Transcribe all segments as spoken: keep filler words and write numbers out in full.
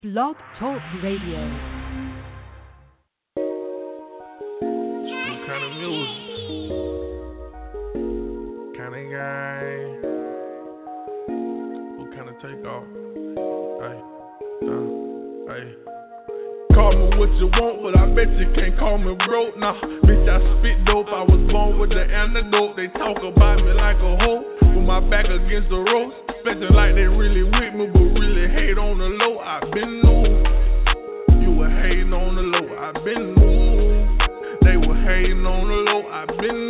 Blog Talk Radio. What kind of music? Kind of guy? What kind of takeoff? Hey, uh, hey. Call me what you want, but I bet you can't call me broke. Nah, bitch, I spit dope. I was born with the antidote. They talk about me like a hoe, with my back against the ropes. Expecting like they really with me, but really hate on the low. I been new. You were hating on the low. I been new. They were hating on the low. I been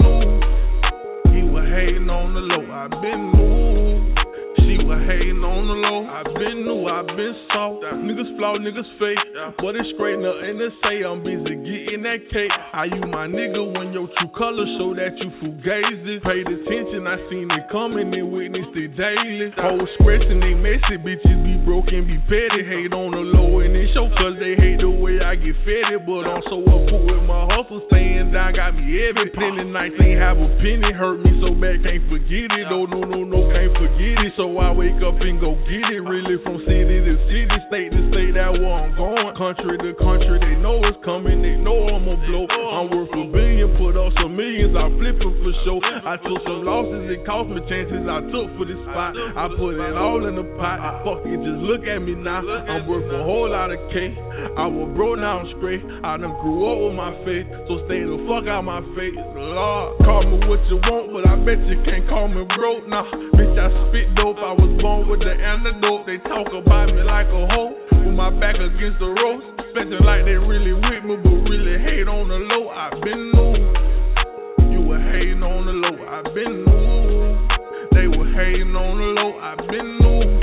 new. He was hating on the low. I been new. She was hating on the low. I been new. I been soft. Niggas flaw, niggas fake. But it's straight nothing to say. I'm busy getting that cake. Are you my nigga when your true colors show that you fugazi? Paid attention, I seen it coming and witnessed it daily. Hoes stressing, they messy, bitches be broken, be petty. Hate on the low and they show cause they hate the way I get fed. But I'm so up with my hustle, staying down, got me heavy. Plenty nights ain't have a penny, hurt me so bad, can't forget it. Oh no, no, no, can't forget it. So I wake up and go get it. Really from city to city, state to state, that where I'm going. Country to country, they know it's coming, they know I'ma blow. I'm worth a billion, put up some millions, I flip it for sure. I took some losses, it cost me chances I took for this spot. I put it all in the pot, fuck it, just look at me now. I'm worth a whole lot of cake. I was broke, now I'm straight. I done grew up with my faith, so stay the fuck out my face. Lord, call me what you want, but I bet you can't call me broke. Nah, bitch, I spit dope, I was born with the antidote. They talk about me like a hoe, with my back against the ropes. Expecting like they really with me, but really hate on the low. I been new. You were hating on the low. I been new. They were hating on the low. I been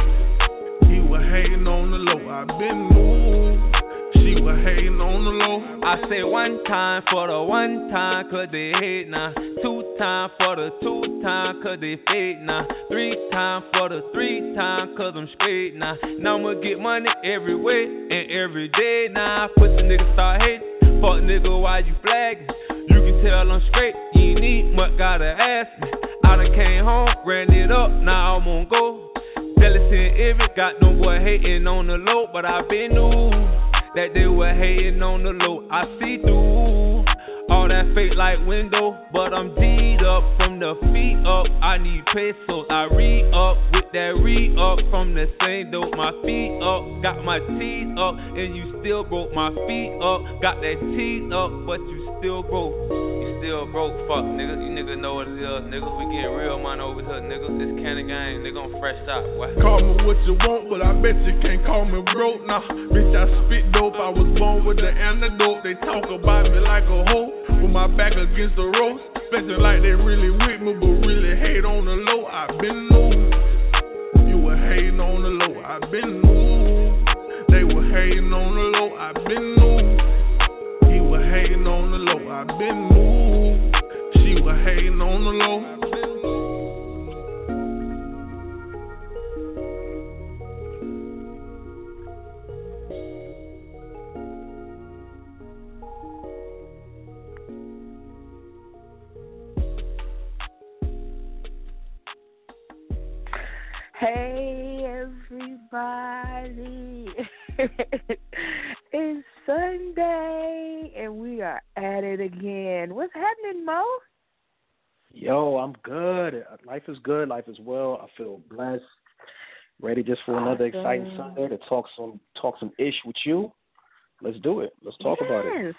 new. He was hating on the low. I been new. She was hating on the low. I say one time for the one time, cause they hate now. Two time for the two time, cause they fake now. Three time for the three time, cause I'm straight now. Now I'ma get money every way and every day now. Pussy nigga start hating. Fuck nigga, why you flagging? You can tell I'm straight, you ain't need much, gotta ask me. I done came home, ran it up, now I'm on go. Jealous and envy, got them boy hating on the low, but I been new that they were hating on the low. I see through all that fake like window, but I'm D'd up from the feet up. I need pesos, I re-up with that re-up from the same dope. My feet up, got my teeth up, and you still broke. My feet up, got that teeth up, but you still broke. You still broke, fuck nigga. You nigga know what it is, nigga. We getting real money over here, nigga. This candy gang, nigga, I'm fresh out, boy. Call me what you want, but I bet you can't call me broke. Nah, bitch, I spit dope. I was born with the antidote. They talk about me like a hoe, with my back against the ropes. Expecting like they really with me, but really hate on the low. I been new. You were hating on the low. I been new. They were hating on the low. I been new. He was hating on the low. I been new. She was hating on the low. Hey everybody, it's Sunday and we are at it again. What's happening, Mo? Yo, I'm good. Life is good. Life is well. I feel blessed. Ready just for another awesome. exciting Sunday to talk some talk some ish with you. Let's do it. Let's talk yes. about it.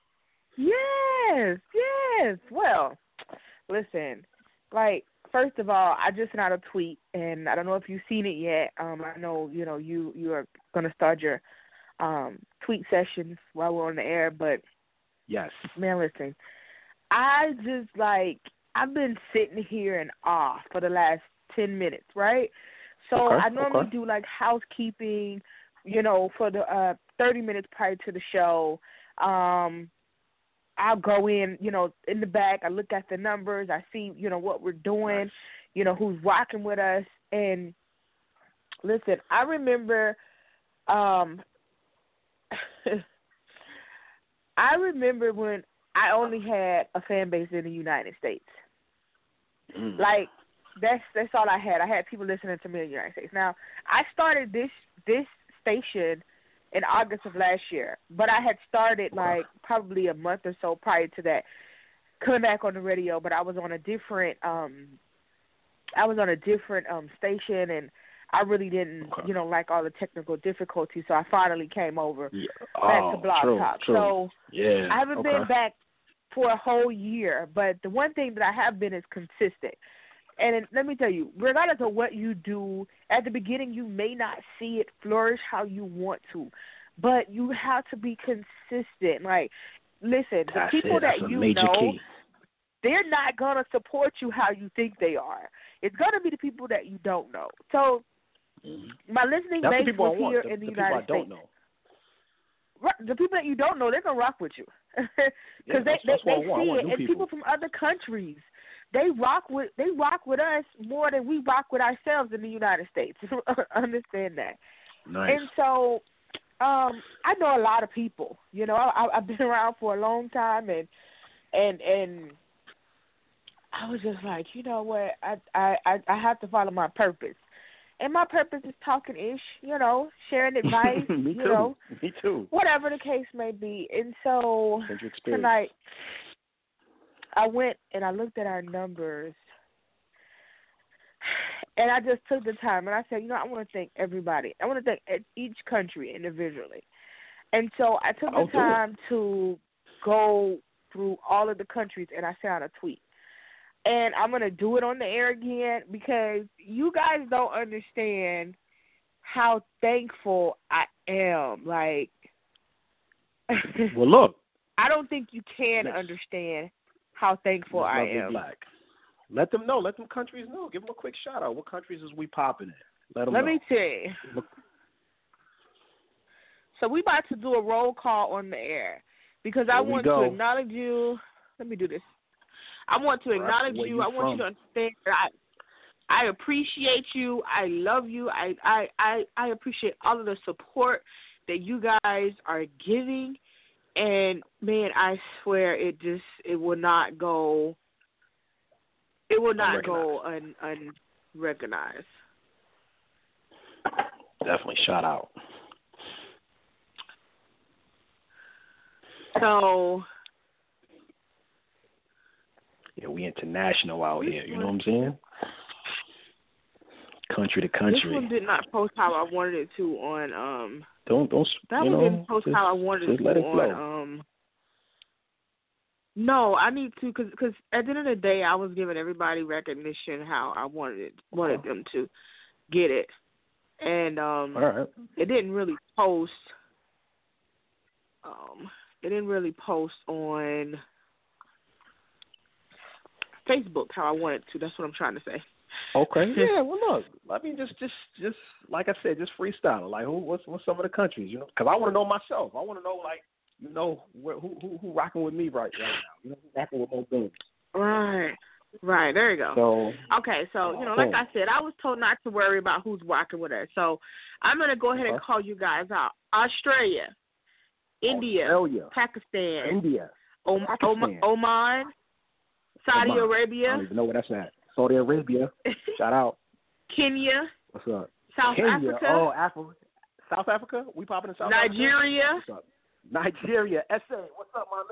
Yes, yes. Well, listen, like, first of all, I just sent out a tweet, and I don't know if you've seen it yet. Um, I know, you know, you, you are going to start your um, tweet sessions while we're on the air, but, yes, man, listen, I just, like, I've been sitting here in awe for the last ten minutes, right? So okay, I normally okay. do, like, housekeeping, you know, for the uh, thirty minutes prior to the show. Um I'll go in, you know, in the back. I look at the numbers. I see, you know, what we're doing, nice. you know, who's rocking with us. And listen, I remember, um, I remember when I only had a fan base in the United States. Mm. Like, that's that's all I had. I had people listening to me in the United States. Now, I started this this station in August of last year. But I had started like probably a month or so prior to that, coming back on the radio. But I was on a different, um, I was on a different um station, and I really didn't, okay. you know, like all the technical difficulties. So I finally came over yeah. back oh, to Blog true, Talk. True. So yeah. I haven't okay. been back for a whole year. But the one thing that I have been is consistent. And let me tell you, regardless of what you do, at the beginning you may not see it flourish how you want to, but you have to be consistent. Like, listen, the That's people it. That's that a you major know, key. they're not going to support you how you think they are. It's going to be the people that you don't know. So mm-hmm. my listening That's base the people was I want. here the, in the, the United people I States. don't know. The people that you don't know, they're going to rock with you. Because yeah, they, that's, they, that's they see it. And people. people from other countries, they rock with they rock with us more than we rock with ourselves in the United States. Understand that. Nice. And so, um, I know a lot of people. You know, I, I've been around for a long time, and and and I was just like, you know what, I I I have to follow my purpose, and my purpose is talking ish. You know, sharing advice. Me you too. know, Me too. whatever the case may be. And so tonight, I went and I looked at our numbers, and I just took the time, and I said, you know, I want to thank everybody. I want to thank each country individually. And so I took the I'll time to go through all of the countries, and I sent out a tweet. And I'm going to do it on the air again because you guys don't understand how thankful I am. Like, well, look. I don't think you can yes. understand how thankful I am. Black. Let them know. Let them countries know. Give them a quick shout out. What countries is we popping in? Let them Let know. me tell you. So we about to do a roll call on the air because Here I want go. to acknowledge you. Let me do this. I want to acknowledge you. you. I want from. you to understand that I, I appreciate you. I love you. I, I, I, I appreciate all of the support that you guys are giving. And, man, I swear it just, it will not go, it will not go un, unrecognized. Definitely shout out. So. Yeah, we international out here, you know what I'm saying? Country to country. This one did not post how I wanted it to on, um. Don't don't. That you one know, didn't post just, how I wanted it to let it on. flow. Um, no, I need to because cause at the end of the day, I was giving everybody recognition how I wanted it, wanted them to get it, and um, all right. it didn't really post. Um, it didn't really post on Facebook how I wanted to. That's what I'm trying to say. Okay. Yeah. Well, look. I mean, just, just, just like I said, just freestyle. Like, who, what's, what's some of the countries? You know, because I want to know myself. I want to know, like, you know, where, who, who, who rocking with me right, right now? You know, who rocking with Mo Boom? Right. Right. There you go. So. Okay. So you know, like I said, I was told not to worry about who's rocking with us. So I'm gonna go ahead and call you guys out. Australia, India, Australia, Pakistan, India, Om- Pakistan. Om- Oman, Saudi Oman. Arabia. I don't even know where that's at. Saudi Arabia. Shout out. Kenya. What's up? South Kenya. Africa. Oh, Africa. South Africa? We popping in South Nigeria. Africa? What's up? Nigeria. S A. What's up, my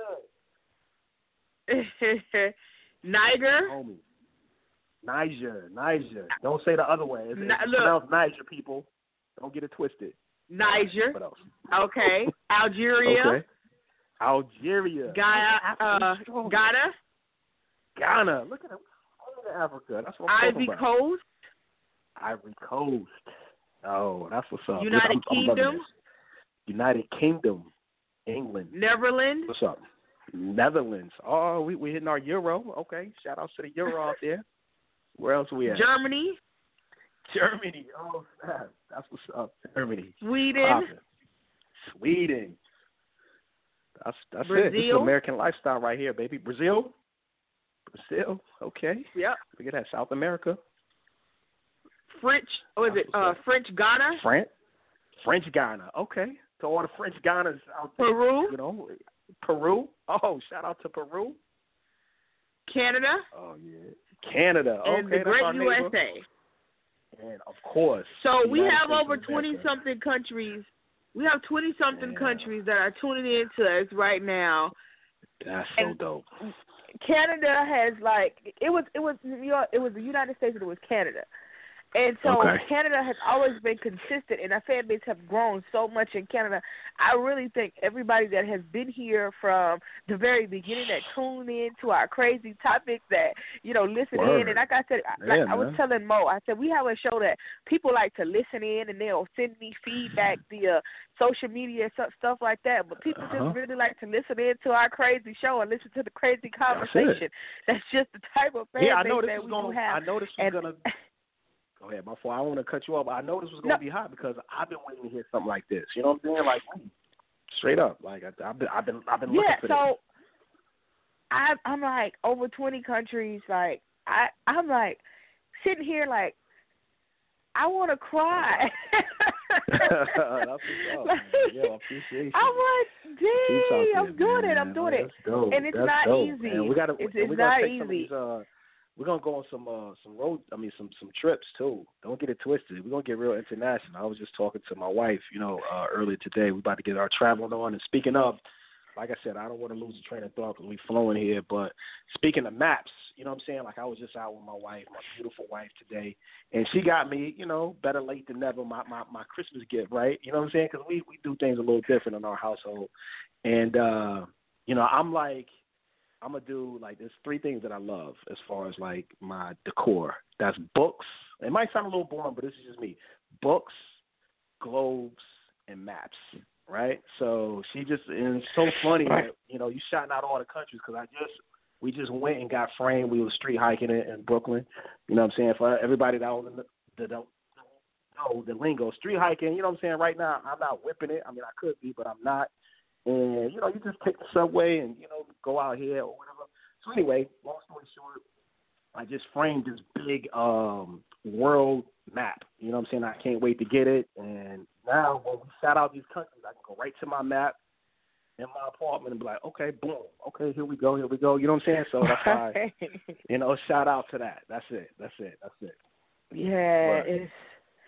man? Niger. Homie. Niger. Niger. Don't say the other way. It's, N- it's look. pronounced Niger, people. Don't get it twisted. Niger. What else? Okay. Algeria. Okay. Algeria. Ghana. Uh, Ghana. Ghana. Look at it. Africa. That's what I'm Ivory talking about. Coast. Ivory Coast. Oh, that's what's up. United I'm, I'm Kingdom. United Kingdom. England. Netherlands. What's up? Netherlands. Oh, we we hitting our Euro. Okay. Shout out to the Euro out there. Where else are we at? Germany. Germany. Oh, snap. That's what's up. Germany. Sweden. Poppin'. Sweden. That's that's Brazil. it. This is American lifestyle right here, baby. Brazil. Brazil. Okay. Yep. Look at that. South America. French. What is it? Uh, French Ghana. French. French Ghana. Okay. To all the French Ghanas out there. Peru. You know, Peru. Oh, shout out to Peru. Canada. Oh yeah. Canada. And okay, the great that's our U S neighbor. A. And of course. So we United have States over of twenty America. something countries We have twenty-something yeah. countries that are tuning in to us right now. That's so and dope. Canada has, like, it was it was New York, it was the United States, and it was Canada. And so okay. Canada has always been consistent, and our fan base have grown so much in Canada. I really think everybody that has been here from the very beginning, that tuned in to our crazy topics, that, you know, listen Word. in. And like I said, yeah, like I was telling Mo, I said we have a show that people like to listen in, and they'll send me feedback via social media and stuff like that. But people uh-huh. just really like to listen in to our crazy show and listen to the crazy conversation. That's, That's just the type of fan yeah, I base know this that was we gonna, do have. I know this was going to... Go ahead, my fault. I don't want to cut you off, but I know this was going to no. be hot because I've been waiting to hear something like this. You know what I'm saying? Like, straight up. Like, I, I've been, I've been, I've been yeah, looking for so this. I, I'm like over twenty countries. Like, I, I'm like sitting here like I want to cry. That's what's up, like, yeah, appreciation. I'm like, dang, I'm it, doing man. it. I'm doing That's it. dope. And it's That's not dope, easy. Man. We gotta, it's we it's gotta not take easy. Some of these, uh, we're gonna go on some uh, some road. I mean, some some trips too. Don't get it twisted. We're gonna get real international. I was just talking to my wife, you know, uh, earlier today. We're about to get our traveling on. And speaking of, like I said, I don't want to lose the train of thought because we flowing here. But speaking of maps, you know what I'm saying? Like I was just out with my wife, my beautiful wife today, and she got me, you know, better late than never, my my, my Christmas gift, right? You know what I'm saying? Because we we do things a little different in our household, and uh, you know, I'm like. I'm going to do, like, there's three things that I love as far as, like, my decor. That's books. It might sound a little boring, but this is just me. Books, globes, and maps, right? So she just, and it's so funny that, you know, you shouting out all the countries because I just, we just went and got framed. We were street hiking it in Brooklyn. You know what I'm saying? For everybody that don't, that don't know the lingo, street hiking, you know what I'm saying? Right now, I'm not whipping it. I mean, I could be, but I'm not. And, you know, you just take the subway and, you know, go out here or whatever. So anyway, long story short, I just framed this big um, world map. You know what I'm saying? I can't wait to get it. And now when we shout out these countries, I can go right to my map in my apartment and be like, okay, boom. Okay, here we go, here we go. You know what I'm saying? So that's why, you know, shout out to that. That's it. That's it. That's it. Yeah, but it's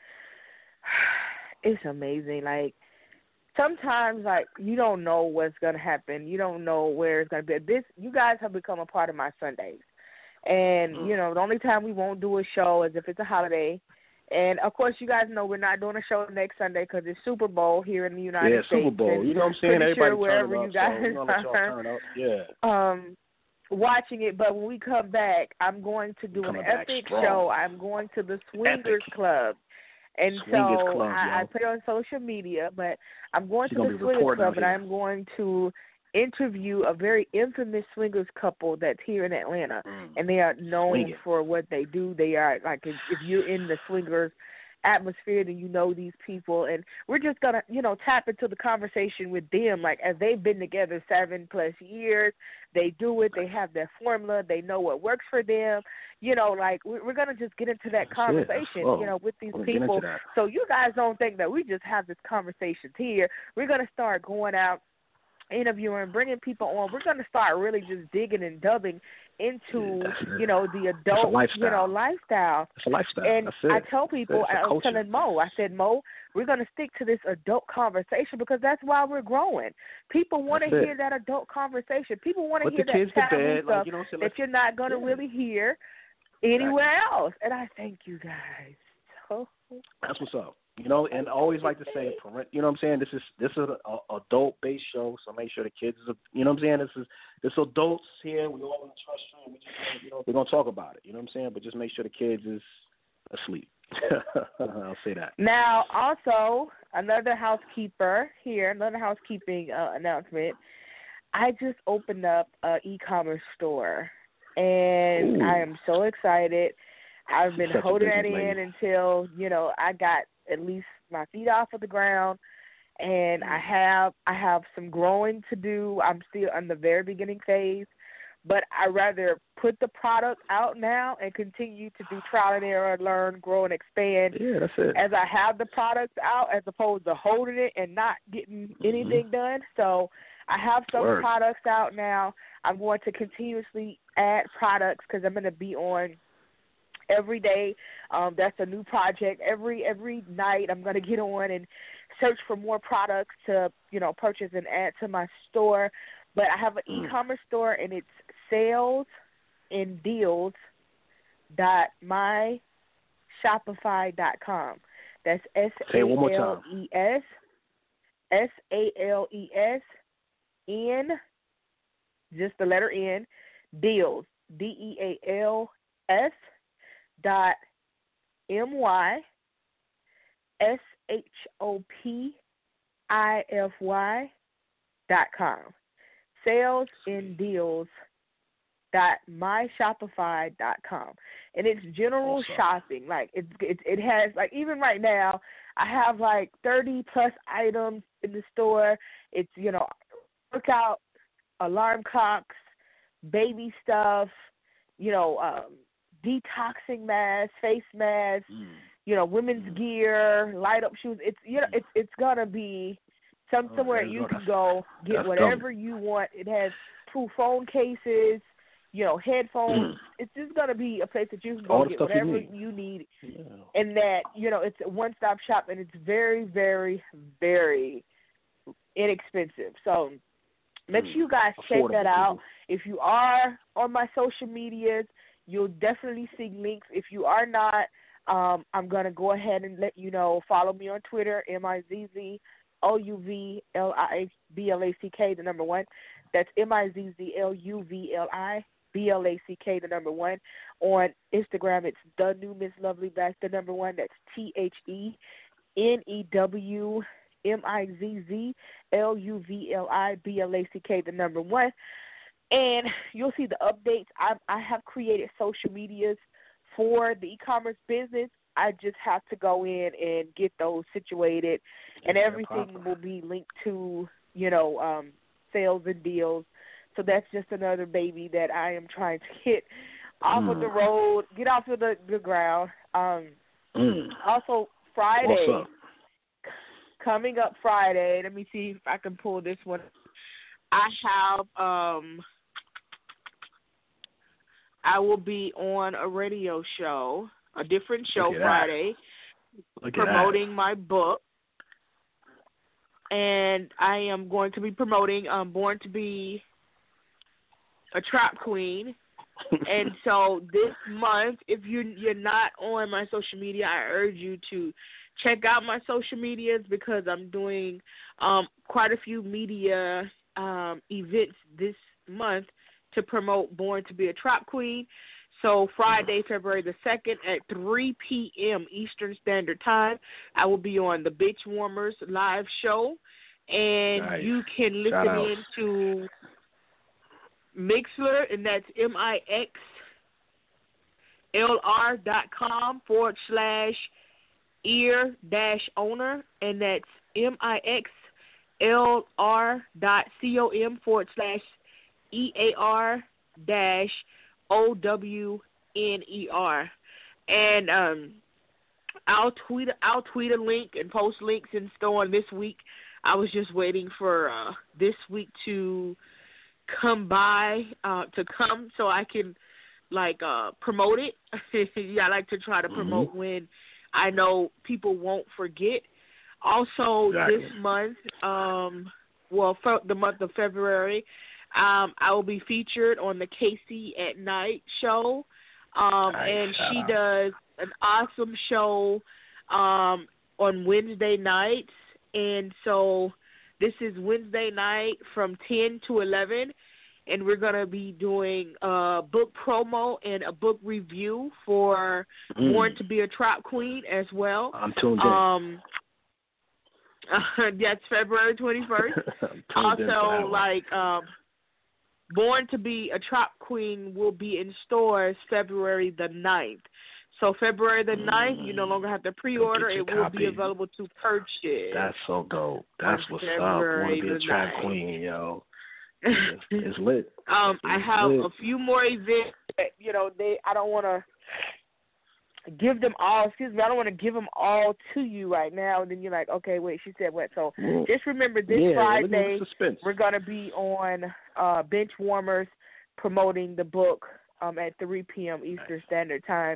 it's amazing. Like, sometimes, like, you don't know what's going to happen. You don't know where it's going to be. This, you guys have become a part of my Sundays. And, mm. you know, the only time we won't do a show is if it's a holiday. And, of course, you guys know we're not doing a show next Sunday because it's Super Bowl here in the United yeah, States. Yeah, Super Bowl. You know what I'm saying? Everybody sure wherever turn you up, guys so let y'all turn up. Yeah. Um, watching it. But when we come back, I'm going to do an epic show. I'm going to the Swingers epic. Club. And Swingers so Club, I, I put it on social media, but I'm going She's to the Swingers Club, and I'm going to interview a very infamous swingers couple that's here in Atlanta, mm. and they are known Swinging. for what they do. They are, like, if, if you're in the swingers atmosphere, then you know these people, and we're just going to, you know, tap into the conversation with them, like, as they've been together seven plus years, they do it, they have their formula, they know what works for them, you know, like, we're going to just get into that conversation, you know, with these people, so you guys don't think that we just have this conversation here. We're going to start going out, interviewing, bringing people on. We're going to start really just digging and delving into, you know, the adult, you know, lifestyle. It's a lifestyle. And That's it. I tell people, I was telling Mo, I said, Mo, we're going to stick to this adult conversation because that's why we're growing. People want to hear that adult conversation. People want to hear that taboo stuff like, you know, so that you're not going to yeah. really hear anywhere exactly. else. And I thank you guys. So that's what's up. You know, and I always like to say, you know what I'm saying? This is this is an adult-based show, so make sure the kids, are, you know what I'm saying? This is this adults here. We all in the trust room. We just, you know, we're gonna talk about it. You know what I'm saying? But just make sure the kids is asleep. I'll say that. Now, also another housekeeper here, another housekeeping uh, announcement. I just opened up an e-commerce store, and Ooh. I am so excited. I've been holding that in lady. until, you know, I got at least my feet off of the ground, and I have I have some growing to do. I'm still in the very beginning phase, but I rather put the product out now and continue to do trial and error, learn, grow, and expand. Yeah, that's it. As I have the products out, as opposed to holding it and not getting mm-hmm. anything done. So I have some Word. products out now. I'm going to continuously add products because I'm going to be on every day. Um, that's a new project. Every every night I'm going to get on and search for more products to, you know, purchase and add to my store. But I have an Mm. e-commerce store, and it's sales and deals dot my shopify dot com. That's S A L E S S A L E S N, just the letter N, deals, D E A L S dot M Y S H O P I F Y dot com. Sales and deals dot my shopify dot com. And it's general awesome. shopping. Like it, it it has, like, even right now I have like thirty plus items in the store. It's, you know, workout, alarm clocks, baby stuff, you know, um, detoxing masks, face masks, Mm. you know, women's Mm. gear, light up shoes. It's, you know, it's it's gonna be some Oh, somewhere there you you go. can go get That's whatever dope. you want. It has two phone cases, you know, headphones. Mm. It's just gonna be a place that you can go All the get stuff you whatever need. you need, Yeah. and that, you know, it's a one stop shop, and it's very, very, very inexpensive. So make Mm. sure you guys check Affordable, that out. people. If you are on my social medias, you'll definitely see links. If you are not, um, I'm going to go ahead and let you know. Follow me on Twitter, M I Z Z O U V L I B L A C K, the number one. That's M I Z Z L U V L I B L A C K, the number one. On Instagram, it's the new Miss Lovely Back, the number one. That's T H E N E W M I Z Z L U V L I B L A C K, the number one. And you'll see the updates. I, I have created social medias for the e-commerce business. I just have to go in and get those situated, and Yeah, everything proper. will be linked to, you know, um, sales and deals. So that's just another baby that I am trying to get off Mm. of the road, get off of the, the ground. Um, Mm. also, Friday, What's up? coming up Friday, let me see if I can pull this one. I have, um, I will be on a radio show, a different show Look at that. Friday, Look at promoting my book. And I am going to be promoting um, Born to Be a Trap Queen. that. And so this month, if you, you're not on my social media, I urge you to check out my social medias, because I'm doing um, quite a few media um, events this month to promote Born to Be a Trap Queen. So Friday, February the second at three p.m. Eastern Standard Time, I will be on the Bitch Warmers live show, and Nice. you can listen Shout outs. in to Mixler, and that's M I X L R dot com forward slash ear dash owner, and that's M I X L R dot com forward slash E A R dash O W N E R. And um, I'll tweet I'll tweet a link and post links and so on this week. I was just waiting for uh, this week to come by, uh, to come so I can, like, uh, promote it. Yeah, I like to try to promote Mm-hmm. when I know people won't forget. Also, Exactly. this month, um, well, for the month of February, um, I will be featured on the Casey at Night show, um, Nice. and Shout she out. does an awesome show um, on Wednesday nights. And so this is Wednesday night from ten to eleven, and we're going to be doing a book promo and a book review for Mm. Born to Be a Trap Queen as well. I'm tuned in. Um, uh, that's February twenty-first. I'm tuned in for that Also, one. like, um, Born to Be a Trap Queen will be in stores February the ninth. So February the ninth, you no longer have to pre-order. Go get It your will be copy. available to purchase. That's so dope. That's on what's up. February Want to be a the trap ninth. queen, yo. It's, it's lit. um, I It's have lit. a few more events that, you know, they. I don't want to give them all. Excuse me. I don't want to give them all to you right now. And then you're like, okay, wait. She said what? So Well, just remember this yeah, Friday, suspense. we're gonna be on uh, Bench Warmers promoting the book um, at three p.m. Eastern Standard Time.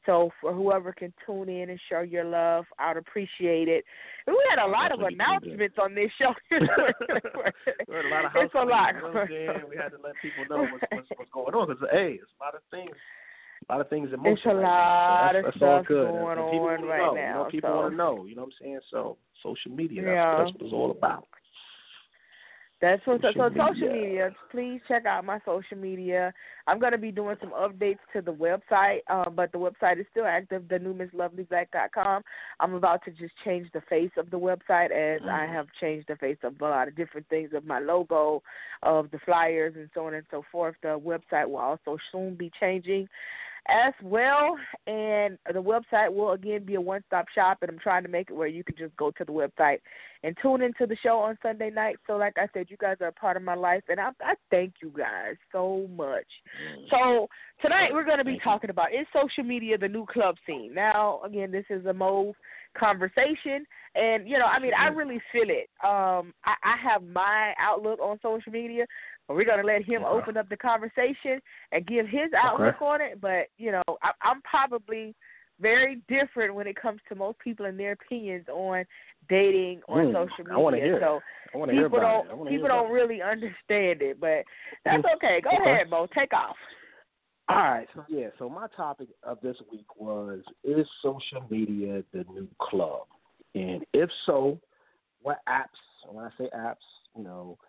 So for whoever can tune in and show your love, I'd appreciate it. And we had a lot of announcements on this show. We had a lot of it's a lot. You know what I'm saying? We had to let people know what's, what's, what's going on because, hey, it's a lot of things. A lot of things in motion. It's a right lot now. So of that's, stuff that's all good. going and, and on right know, now. You know, people so. want to know. You know what I'm saying? So social media, that's, yeah. that's what it's all about. That's what social so, so media. social media. Please check out my social media. I'm going to be doing some updates to the website, uh, but the website is still active, the new miss lovely black dot com. I'm about to just change the face of the website as mm. I have changed the face of a lot of different things, of my logo, of the flyers, and so on and so forth. The website will also soon be changing as well, and the website will again be a one-stop shop, and I'm trying to make it where you can just go to the website and tune into the show on Sunday night. So like I said, you guys are a part of my life, and I, I thank you guys so much. Mm. So tonight we're going to be talking about, is social media the new club scene? Now, again, this is a Mo conversation, and, you know, I mean, I really feel it. Um, I, I have my outlook on social media, but we're going to let him open up the conversation and give his outlook okay. on it. But, you know, I, I'm probably very different when it comes to most people and their opinions on dating on mm, social media. I want to hear so it. I want to hear about don't, it. People don't really understand it, but that's okay. Go okay. ahead, Mo. Take off. All right. So, yeah, so my topic of this week was, is social media the new club? And if so, what apps, when I say apps, you know,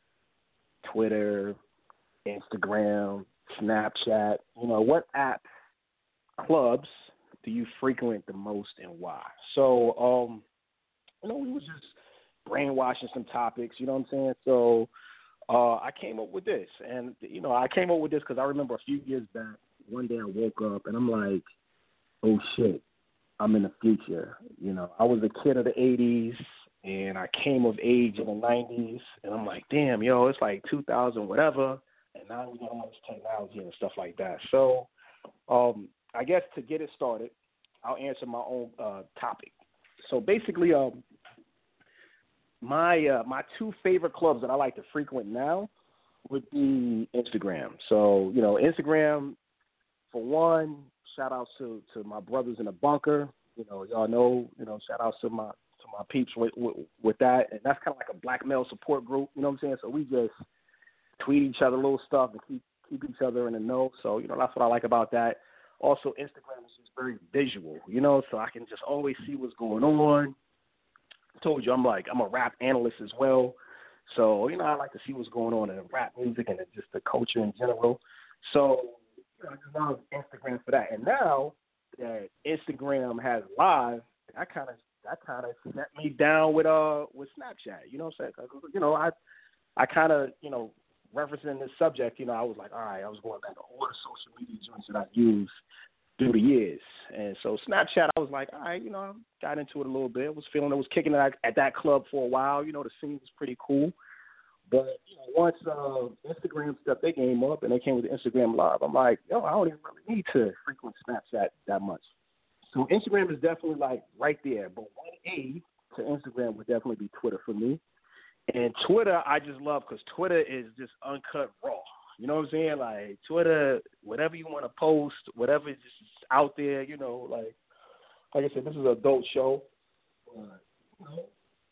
Twitter, Instagram, Snapchat, you know, what apps, clubs do you frequent the most and why? So, um, you know, we was just brainwashing some topics, you know what I'm saying? So uh, I came up with this. And, you know, I came up with this because I remember a few years back, one day I woke up and I'm like, oh, shit, I'm in the future. You know, I was a kid of the eighties. And I came of age in the nineties, and I'm like, damn, yo, it's like two thousand whatever, and now we got all this technology and stuff like that. So um, I guess to get it started, I'll answer my own uh, topic. So basically, um, my uh, my two favorite clubs that I like to frequent now would be Instagram. So, you know, Instagram, for one, shout out to, to my brothers in the bunker. You know, y'all know, you know, shout out to my to my peeps with, with, with that. And that's kind of like a black male support group, you know what I'm saying? So we just tweet each other little stuff and keep keep each other in the know. So, you know, that's what I like about that. Also, Instagram is just very visual, you know, so I can just always see what's going on. I told you, I'm like, I'm a rap analyst as well. So, you know, I like to see what's going on in rap music and just the culture in general. So, you know, I just love Instagram for that. And now that Instagram has live, I kind of that kind of set me down with uh with Snapchat. You know what I'm saying? You know, I I kind of, you know, referencing this subject, you know, I was like, all right, I was going back to all the social media joints that I used through the years. And so Snapchat, I was like, all right, you know, I got into it a little bit. I was feeling I was kicking it at that club for a while. You know, the scene was pretty cool. But, you know, once uh, Instagram stepped their game up and they came with the Instagram Live, I'm like, yo, I don't even really need to frequent Snapchat that much. So Instagram is definitely, like, right there. But one A to Instagram would definitely be Twitter for me. And Twitter, I just love because Twitter is just uncut raw. You know what I'm saying? Like, Twitter, whatever you want to post, whatever is just out there, you know, like, like I said, this is an adult show. Uh, you know,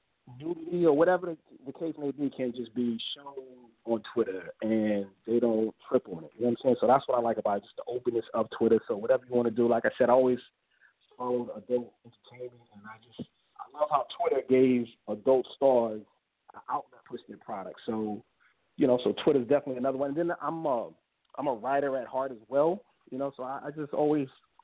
nudity or whatever the, the case may be can just be shown on Twitter, and they don't trip on it. You know what I'm saying? So that's what I like about it, just the openness of Twitter. So whatever you want to do, like I said, I always followed adult entertainment, and I just I love how Twitter gave adult stars an outlet for their product. So, you know, so Twitter's definitely another one. And then I'm a, I'm a writer at heart as well, you know, so I, I just always,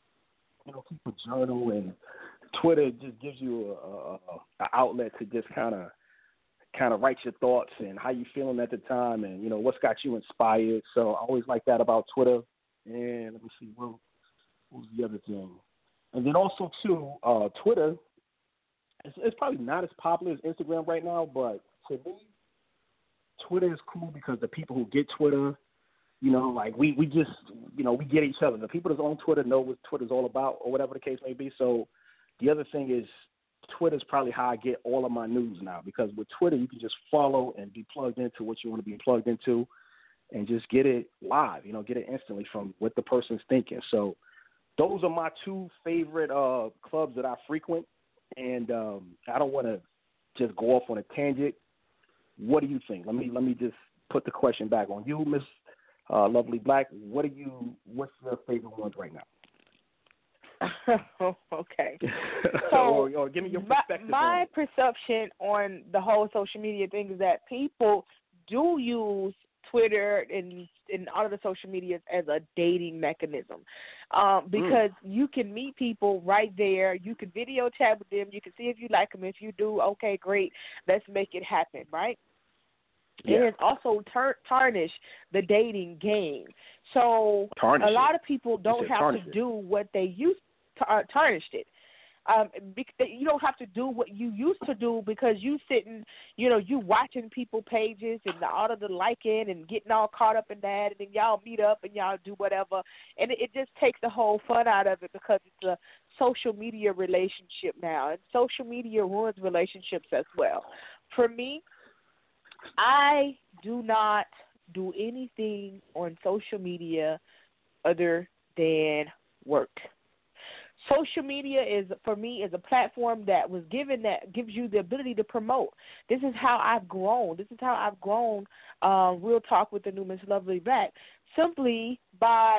you know, keep a journal, and Twitter just gives you a, a, a outlet to just kind of kind of write your thoughts and how you feeling at the time, and, you know, what's got you inspired. So I always like that about Twitter. And let me see, what, what was the other thing? And then also, too, uh, Twitter, it's, it's probably not as popular as Instagram right now, but to me, Twitter is cool because the people who get Twitter, you know, like we, we just, you know, we get each other. The people that's on Twitter know what Twitter's all about or whatever the case may be. So the other thing is Twitter's probably how I get all of my news now, because with Twitter you can just follow and be plugged into what you want to be plugged into and just get it live, you know, get it instantly from what the person's thinking. So those are my two favorite uh, clubs that I frequent, and um, I don't want to just go off on a tangent. What do you think? Let me let me just put the question back on you, Miss uh, Lovely Black. What do you? What's your favorite ones right now? Okay. So, or, or give me your perspective. My, my on it. perception on the whole social media thing is that people do use Twitter and and all of the social medias as a dating mechanism, um, because mm. you can meet people right there. You can video chat with them. You can see if you like them. If you do, okay, great. Let's make it happen, right? Yeah. It has also tar- tarnished the dating game. So tarnish a lot it. of people don't have to it. do what they used to uh, tarnished it. Um, you don't have to do what you used to do because you sitting, you know, you watching people pages and all of the liking and getting all caught up in that, and then y'all meet up and y'all do whatever, and it, it just takes the whole fun out of it because it's a social media relationship now, and social media ruins relationships as well. For me, I do not do anything on social media other than work. Social media is, for me, is a platform that was given that gives you the ability to promote. This is how I've grown. This is how I've grown. Uh, Real Talk with the new Miss Lovely Black, simply by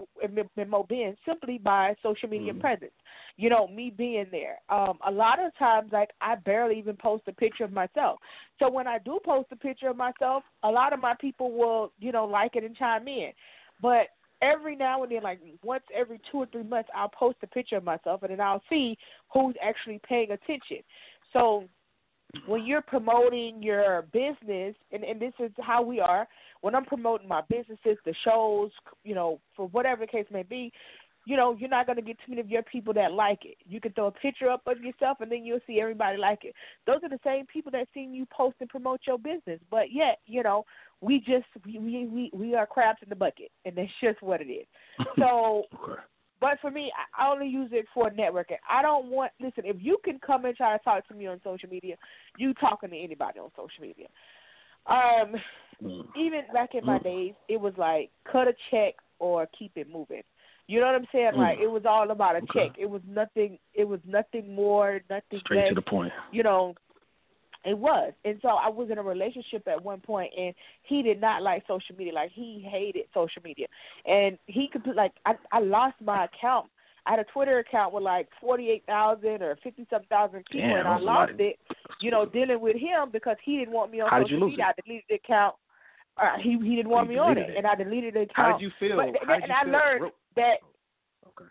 Mo Ben, simply by social media mm-hmm. presence. You know, me being there. Um, a lot of times, like I barely even post a picture of myself. So when I do post a picture of myself, a lot of my people will, you know, like it and chime in. But every now and then, like once every two or three months, I'll post a picture of myself, and then I'll see who's actually paying attention. So when you're promoting your business, and, and this is how we are, when I'm promoting my businesses, the shows, you know, for whatever the case may be, you know, you're not going to get too many of your people that like it. You can throw a picture up of yourself, and then you'll see everybody like it. Those are the same people that seen you post and promote your business. But yet, you know, we just, we, we, we, we are crabs in the bucket, and that's just what it is. So, okay. But for me, I only use it for networking. I don't want, listen, if you can come and try to talk to me on social media, you talking to anybody on social media. Um, mm. Even back in my mm. days, it was like cut a check or keep it moving. You know what I'm saying? Mm. Like it was all about a okay. check. It was nothing. It was nothing more, nothing straight less. to the point. You know, it was. And so I was in a relationship at one point, and he did not like social media. Like he hated social media, and he could like I, I lost my account. I had a Twitter account with like forty-eight thousand or fifty-something thousand people, Damn, and I lost it. You know, dealing with him because he didn't want me on How social did you lose media. It? I deleted the account. Uh, he he didn't want me on it, it, and I deleted the account. How did you feel? But, How and did you I feel? learned Real- that okay.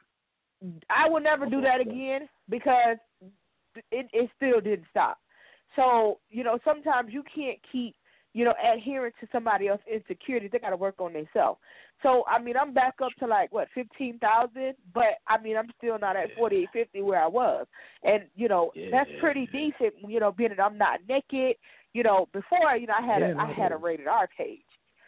I will never do that again because it it still didn't stop. So, you know, sometimes you can't keep, you know, adhering to somebody else's insecurities. They got to work on themselves. So, I mean, I'm back up to like, what, fifteen thousand? But, I mean, I'm still not at forty-eight fifty where I was. And, you know, yeah, that's pretty yeah. decent, you know, being that I'm not naked. You know, before, you know, I had yeah, a, I had a rated R page.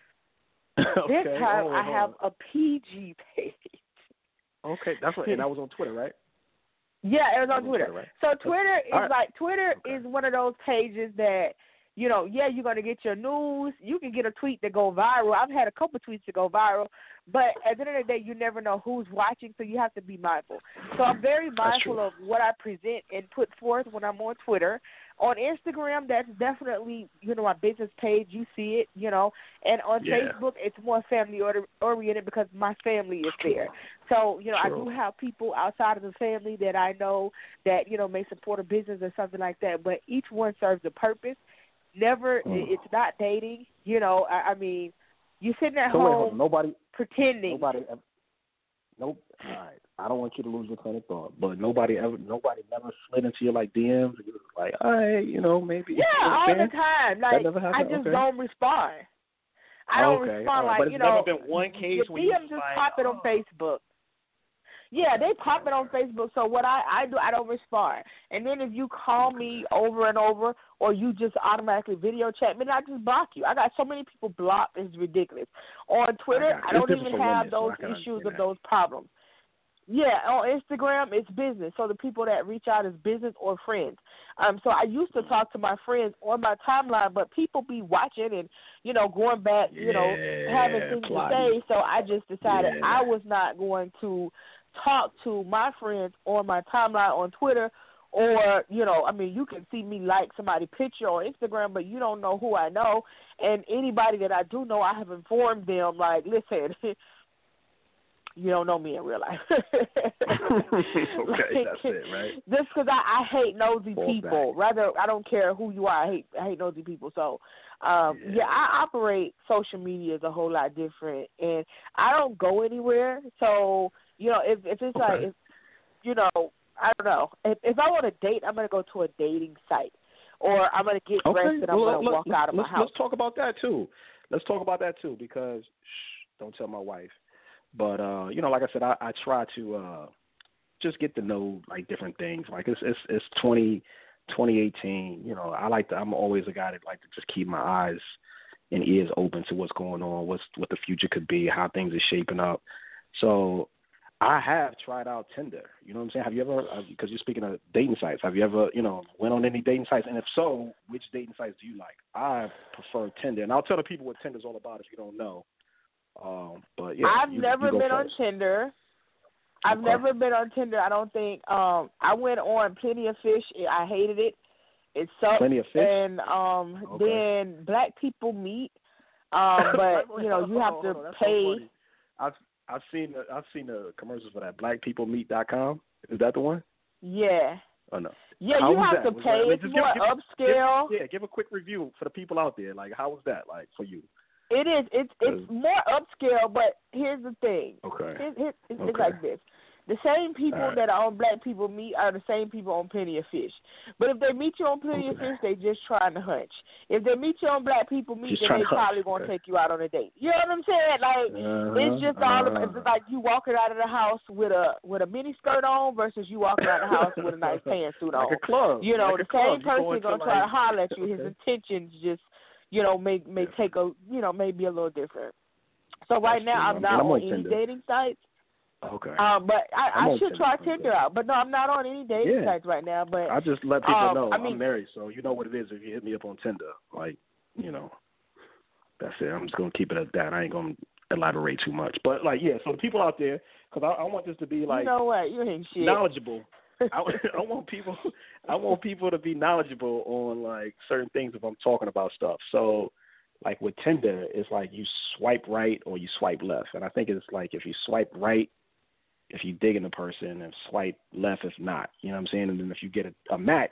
okay. This time oh, I oh. have a P G page. Okay, that's what, and that was on Twitter, right? Yeah, it was on Twitter. Twitter right? So Twitter is right. like Twitter okay. is one of those pages that, you know, yeah, you're gonna get your news. You can get a tweet that go viral. I've had a couple tweets that go viral, but at the end of the day, you never know who's watching, so you have to be mindful. So I'm very mindful of what I present and put forth when I'm on Twitter. On Instagram, that's definitely, you know, my business page. You see it, you know. And on yeah. Facebook, it's more family oriented because my family is there. So, you know, True. I do have people outside of the family that I know that, you know, may support a business or something like that. But each one serves a purpose. Never, mm. it's not dating. You know, I, I mean, you're sitting at so home wait, nobody, pretending. Nobody ever, nope. All right. I don't want you to lose your train of thought, but nobody ever, nobody never slid into your like D Ms. And you was like, all right, you know, maybe. Yeah, you know all the time. Like I just okay. don't respond. I don't okay. respond right. like but you know. But it's never been one case the where D you Ms just like, pop it oh. on Facebook. Yeah, they pop it on Facebook. So what I, I do, I don't respond. And then if you call me over and over, or you just automatically video chat me, then I just block you. I got so many people blocked, it's ridiculous. On Twitter, I, I don't even have those women, issues so of those problems. Yeah, on Instagram, it's business. So the people that reach out is business or friends. Um, so I used to talk to my friends on my timeline, but people be watching and, you know, going back, you know, yeah, having things plotting. to say. So I just decided yeah. I was not going to talk to my friends on my timeline on Twitter, or, you know, I mean, you can see me like somebody's picture on Instagram, but you don't know who I know. And anybody that I do know, I have informed them, like, listen, you don't know me in real life. Okay, like, that's it, right? Just because I, I hate nosy Fall people. back. Rather, I don't care who you are. I hate I hate nosy people. So, um, yeah. yeah, I operate social media is a whole lot different, and I don't go anywhere. So, you know, if if it's Okay. like, if, you know, I don't know. If, if I want to date, I'm gonna go to a dating site, or I'm gonna get Okay. dressed and I'm well, gonna let, walk out of let's, my house. Let's talk about that too. Let's talk about that too, because shh, don't tell my wife. But uh, you know, like I said, I, I try to uh, just get to know like different things. Like it's it's it's twenty, twenty eighteen. You know, I like to. I'm always a guy that like to just keep my eyes and ears open to what's going on, what's what the future could be, how things are shaping up. So I have tried out Tinder. You know what I'm saying? Have you ever? Because you're speaking of dating sites. Have you ever, you know, went on any dating sites? And if so, which dating sites do you like? I prefer Tinder, and I'll tell the people what Tinder's all about if you don't know. Um, but yeah, I've you, never you go been first. on Tinder. I've Okay. never been on Tinder. I don't think. Um, I went on Plenty of Fish. I hated it. It sucked. Plenty of Fish. And um, Okay. then Black People Meet. Um, but you know, you have to hold on, that's pay. So funny. I've I've seen the, I've seen the commercials for that. black people meet dot com. Is that the one? Yeah. Oh no. Yeah, How you was have that? to Was pay. that- I mean, It's just more give- give- upscale. Give, yeah, give a quick review for the people out there. Like, how was that like for you? It is. It's it's Cause- more upscale, but here's the thing. Okay. Here, here, it's, Okay. it's like this. The same people All right. that are on Black People Meet are the same people on Plenty of Fish. But if they meet you on Plenty of Okay. Fish, they just trying to hunch. If they meet you on Black People Meet, Just then trying they to hunch. probably going to Okay. take you out on a date. You know what I'm saying? Like, Uh-huh. it's just all uh-huh. about, it's like you walking out of the house with a with a mini skirt on versus you walking out of the house with a nice pantsuit on. Like a club. You know, like the a same club. You person go gonna into, try to like- holler at you. His Okay. intentions just, you know, may may Yeah. take a, you know, may be a little different. So right That's now, true. I'm I not mean, I'm on on any Tinder. dating sites. Okay. Um, but I, I'm I on should Tinder. try Okay. Tinder out. But no, I'm not on any dating Yeah. sites right now. But I just let people um, know I mean, I'm married, so you know what it is if you hit me up on Tinder. Like, you know, that's it. I'm just gonna keep it at that. I ain't gonna elaborate too much. But like, yeah. So the people out there, because I, I want this to be like you know what, you ain't shit. knowledgeable. I, I want people. I want people to be knowledgeable on like certain things if I'm talking about stuff. So, like with Tinder, it's like you swipe right or you swipe left, and I think it's like if you swipe right, if you dig in the person, and swipe left if not. You know what I'm saying? And then if you get a, a match,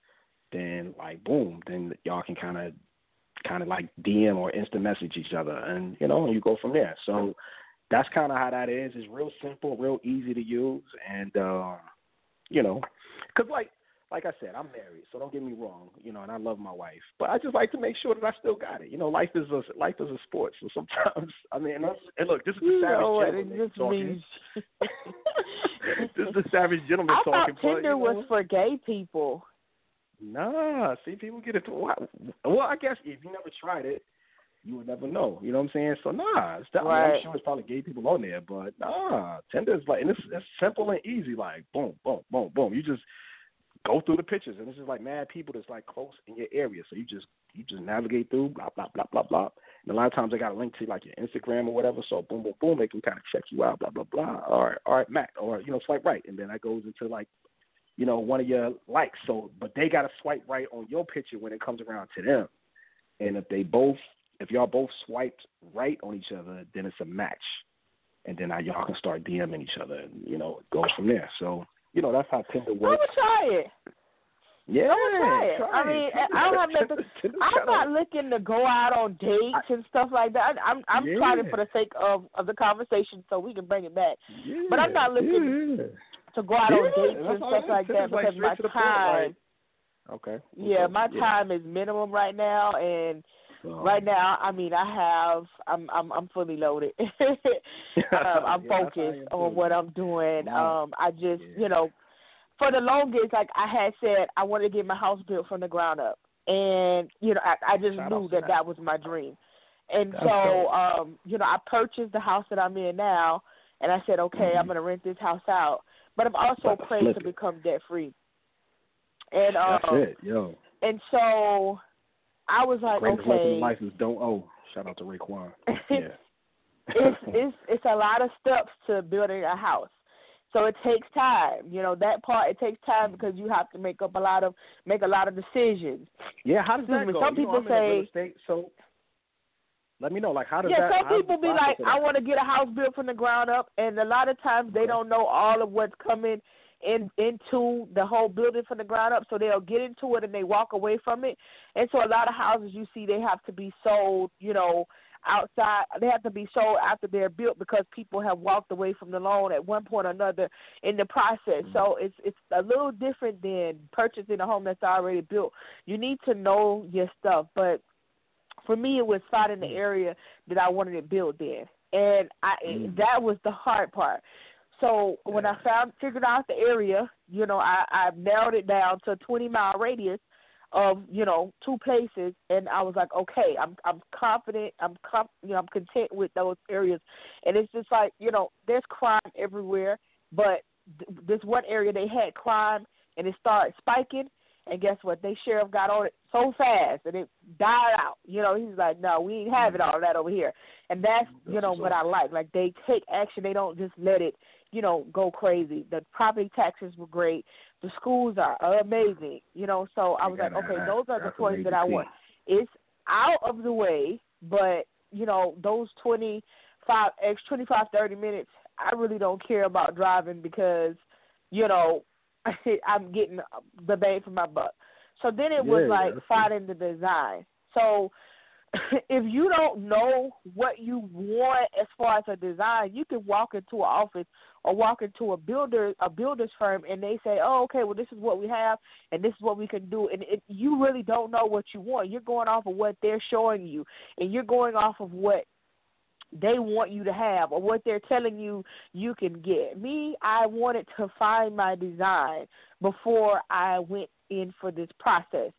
then like boom, then y'all can kind of, kind of like D M or instant message each other, and you know, and you go from there. So that's kind of how that is. It's real simple, real easy to use, and um, you know, because like like I said, I'm married, so don't get me wrong, you know, and I love my wife, but I just like to make sure that I still got it. You know, life is a life is a sport, so sometimes I mean, and, and look, this is the You savage know what, gentleman it just talking. means. This is the savage gentleman I talking. thought but, Tinder you know, was for gay people. Nah, see, people get it. Well, I guess if you never tried it, you would never know. You know what I'm saying? So nah, it's not, I mean, Right. I'm sure it's probably gay people on there, but nah, Tinder is like, and it's, it's simple and easy. Like boom, boom, boom, boom. You just go through the pictures, and this is like mad people that's like close in your area. So you just you just navigate through, blah blah blah blah blah. And a lot of times they got a link to like your Instagram or whatever. So boom, boom, boom, they can kind of check you out, blah blah blah. All right, all right, Matt, or you know, swipe right, and then that goes into like, you know, one of your likes. So, but they got to swipe right on your picture when it comes around to them. And if they both, if y'all both swiped right on each other, then it's a match. And then now y'all can start DMing each other, and you know, it goes from there. So, you know, that's how Tinder I'm works. gonna try it. Yeah, I'm gonna try it. try I mean, it. I don't have nothing. Tinder's I'm kinda- not looking to go out on dates and stuff like that. I'm I'm Yeah. trying it for the sake of of the conversation, so we can bring it back. Yeah, But I'm not looking yeah. to go out Yeah, on dates that's and all stuff it is. like that Tinder's like because my straight to the point, time. like- Okay. Yeah, Okay. my Yeah. time is minimum right now, and So- right now, I mean, I have, I'm, I'm, I'm fully loaded. um, I'm Yeah, that's how I am focused too. on what I'm doing. Wow. Um, I just, Yeah. you know, for the longest, like I had said, I wanted to get my house built from the ground up, and you know, I, I just Shout knew out to that that. that was my dream. And That's so, dope. um, you know, I purchased the house that I'm in now, and I said, okay, Mhm. I'm going to rent this house out, but I'm also About to praying flip to it. become debt free. And um, That's it, yo. and so I was like, Greatest lesson okay. in life is don't owe. Shout out to Raekwon. Yeah. it's it's it's a lot of steps to building a house. So it takes time. You know, that part, it takes time because you have to make up a lot of, make a lot of decisions. Yeah, how does Excuse that me, go? some You people know, I'm say, in real estate, so let me know, like, how does yeah, that some how does people the be process like, of I that? want to get a house built from the ground up, and a lot of times they Okay. don't know all of what's coming in into the whole building from the ground up, so they'll get into it and they walk away from it. And so a lot of houses you see, they have to be sold, you know, outside. They have to be sold after they're built because people have walked away from the loan at one point or another in the process. Mm-hmm. So it's it's a little different than purchasing a home that's already built. You need to know your stuff, but for me, it was finding the area that I wanted it built in, and I Mm. that was the hard part. So when I found figured out the area, you know, I, I narrowed it down to a twenty mile radius of, you know, two places, and I was like, okay, I'm I'm confident, I'm com- you know, I'm content with those areas, and it's just like, you know, there's crime everywhere, but th- this one area they had crime, and it started spiking. And guess what? They sheriff got on it so fast and it died out. You know, he's like, no, we ain't having all that over here. And that's, you know, what I like. Like, they take action. They don't just let it, you know, go crazy. The property taxes were great. The schools are amazing. You know, so I was like, okay, those are the points that I want. It's out of the way, but, you know, those twenty-five, twenty-five, thirty minutes, I really don't care about driving because, you know, I'm getting the bang for my buck. So then it was Yeah, like yeah, finding the design. So if you don't know what you want as far as a design, you can walk into an office or walk into a builder, a builder's firm, and they say, "Oh, okay, well, this is what we have, and this is what we can do." And it, you really don't know what you want. You're going off of what they're showing you, and you're going off of what they want you to have or what they're telling you you can get. Me, I wanted to find my design before I went in for this process.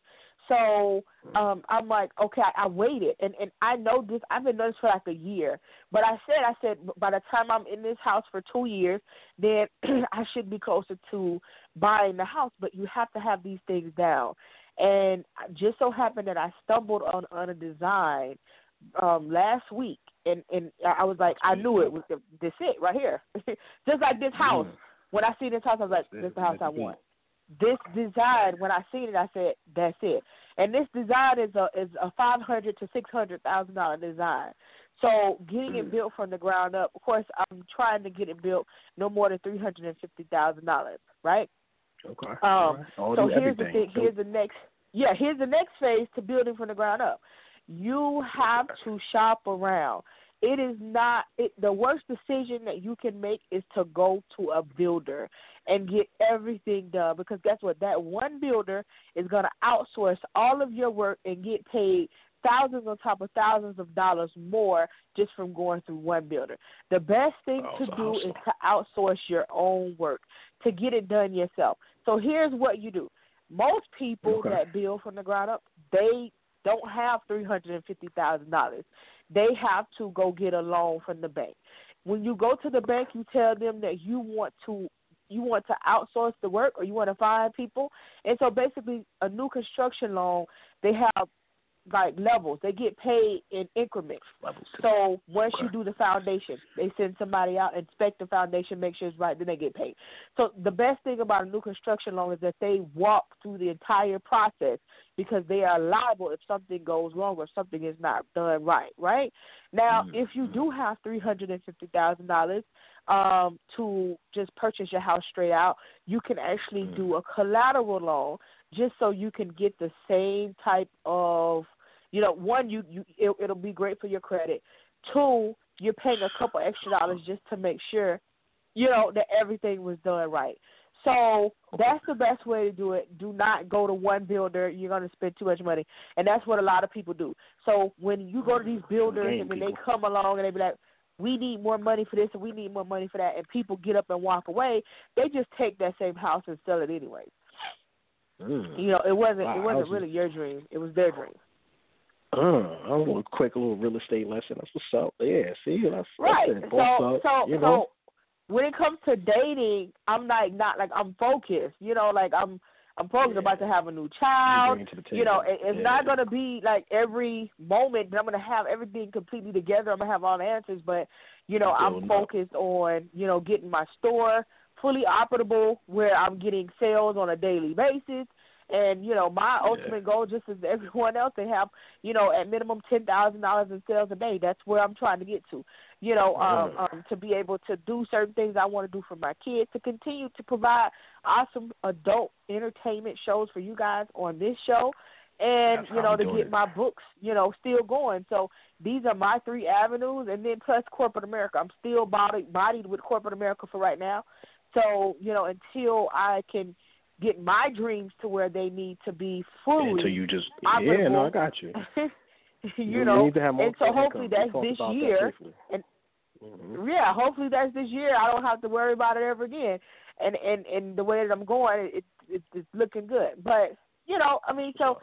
So um, I'm like, okay, I, I waited, and, and I know this. I've been doing this for like a year, but I said, I said, by the time I'm in this house for two years, then I should be closer to buying the house. But you have to have these things down, and it just so happened that I stumbled on on a design um, last week. And, and I was like, I knew it was the, this it right here. Just like this house. When I see this house, I was like, this is the house I want. This design, when I seen it, I said, that's it. And this design is a is a five hundred to six hundred thousand dollar design. So getting it built from the ground up, of course, I'm trying to get it built no more than three hundred and fifty thousand dollars, right? Okay. Um. Right. So here's everything. the thing. Here's the next. Yeah. Here's the next phase to building from the ground up. You have to shop around. It is not it, the worst decision that you can make is to go to a builder and get everything done, because guess what? That one builder is going to outsource all of your work and get paid thousands on top of thousands of dollars more just from going through one builder. The best thing to do is to outsource your own work, to get it done yourself. So here's what you do. Most people Okay. that build from the ground up, they don't have three hundred fifty thousand dollars. They have to go get a loan from the bank. When you go to the bank, you tell them that you want to you want to outsource the work or you want to find people. And so basically a new construction loan, they have like levels. They get paid in increments. Levels. So once Okay. you do the foundation, they send somebody out, inspect the foundation, make sure it's right, then they get paid. So the best thing about a new construction loan is that they walk through the entire process because they are liable if something goes wrong or something is not done right, right? Now, Mm-hmm. if you do have three hundred fifty thousand dollars um, to just purchase your house straight out, you can actually Mm-hmm. do a collateral loan just so you can get the same type of, you know, one, you, you it, it'll be great for your credit. Two, you're paying a couple extra dollars just to make sure, you know, that everything was done right. So that's the best way to do it. Do not go to one builder. You're going to spend too much money. And that's what a lot of people do. So when you go to these builders Game and then people. they come along and they be like, we need more money for this and we need more money for that, and people get up and walk away, they just take that same house and sell it anyway. Mm. You know, it wasn't Wow, it wasn't houses. really your dream. It was their dream. Uh, I want a quick little real estate lesson. That's what's up. Yeah, see, that's, Right. that's it. So Boss up, so you know? so when it comes to dating, I'm like not like I'm focused. You know, like I'm I'm focused Yeah. about to have a new You child. bring it to the table. You know, it, it's Yeah. not gonna be like every moment that I'm gonna have everything completely together. I'm gonna have all the answers, but you know, I'm Building up. focused on you know getting my store fully operable where I'm getting sales on a daily basis. And, you know, my yeah. ultimate goal, just as everyone else, they have, you know, at minimum ten thousand dollars in sales a day. That's where I'm trying to get to, you know, um, um, to be able to do certain things I want to do for my kids, to continue to provide awesome adult entertainment shows for you guys on this show, and, That's you know, to get it. my books, you know, still going. So these are my three avenues, and then plus corporate America. I'm still body, bodied with corporate America for right now. So, you know, until I can get my dreams to where they need to be fully Until you just, operable. yeah, no, I got you. you, you know, need to have more and so hopefully income. that's this that year. briefly. And mm-hmm. yeah, hopefully that's this year. I don't have to worry about it ever again. And and, and the way that I'm going, it, it, it's looking good. But, you know, I mean, so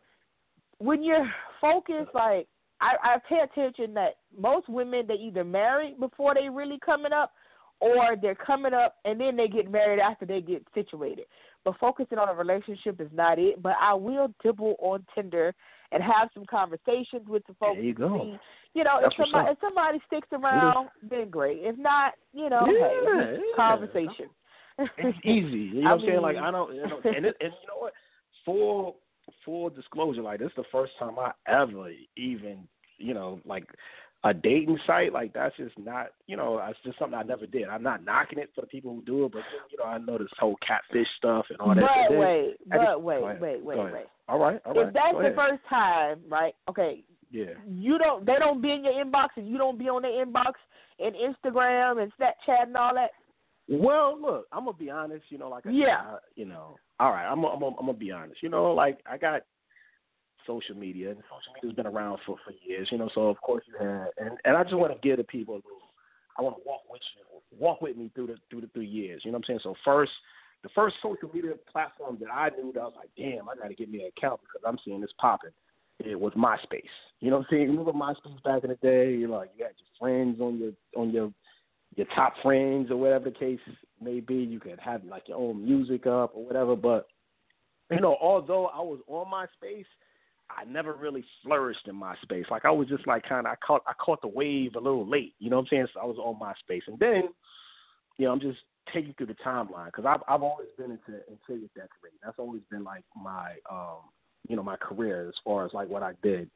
when you're focused, like, I, I pay attention that most women, they either marry before they really coming up, or they're coming up and then they get married after they get situated. But focusing on a relationship is not it. But I will dibble on Tinder and have some conversations with the folks. There you go. See, you know, That's if somebody, if somebody sticks around, then great. If not, you know, yeah, hey, it's yeah. conversation. It's easy. You know I what I'm saying? mean, Like, I don't, you know, and, it, and you know what? Full, full disclosure, like, this is the first time I ever even, you know, like, a dating site, like, that's just not, you know, it's just something I never did. I'm not knocking it for the people who do it, but, you know, I know this whole catfish stuff and all that. But then, wait, but just, wait, wait, wait, wait. All right, all right. If that's Go the ahead. first time, right, okay, yeah. you don't, they don't be in your inbox and you don't be on their inbox and Instagram and Snapchat and all that? Well, look, I'm going to be honest, you know, like I yeah. said, I, you know, all right, I'm, I'm, I'm going to be honest. You know, like, I got social media, and social media's been around for, for years, you know, so of course you had, and, and I just want to give the people a little, I want to walk with you, walk with me through the through the three years, you know what I'm saying? So first, the first social media platform that I knew that I was like, damn, I got to get me an account because I'm seeing this popping, it was MySpace. You know what I'm saying? Remember MySpace back in the day? You know, like, you had your friends on your, on your, your top friends or whatever the case may be. You could have like your own music up or whatever, but, you know, although I was on MySpace, I never really flourished in MySpace. Like, I was just like kind of, I caught I caught the wave a little late. You know what I'm saying? So I was on MySpace. And then, you know, I'm just taking you through the timeline because I've, I've always been into interior decorating. That's always been like my, um, you know, my career as far as like what I did.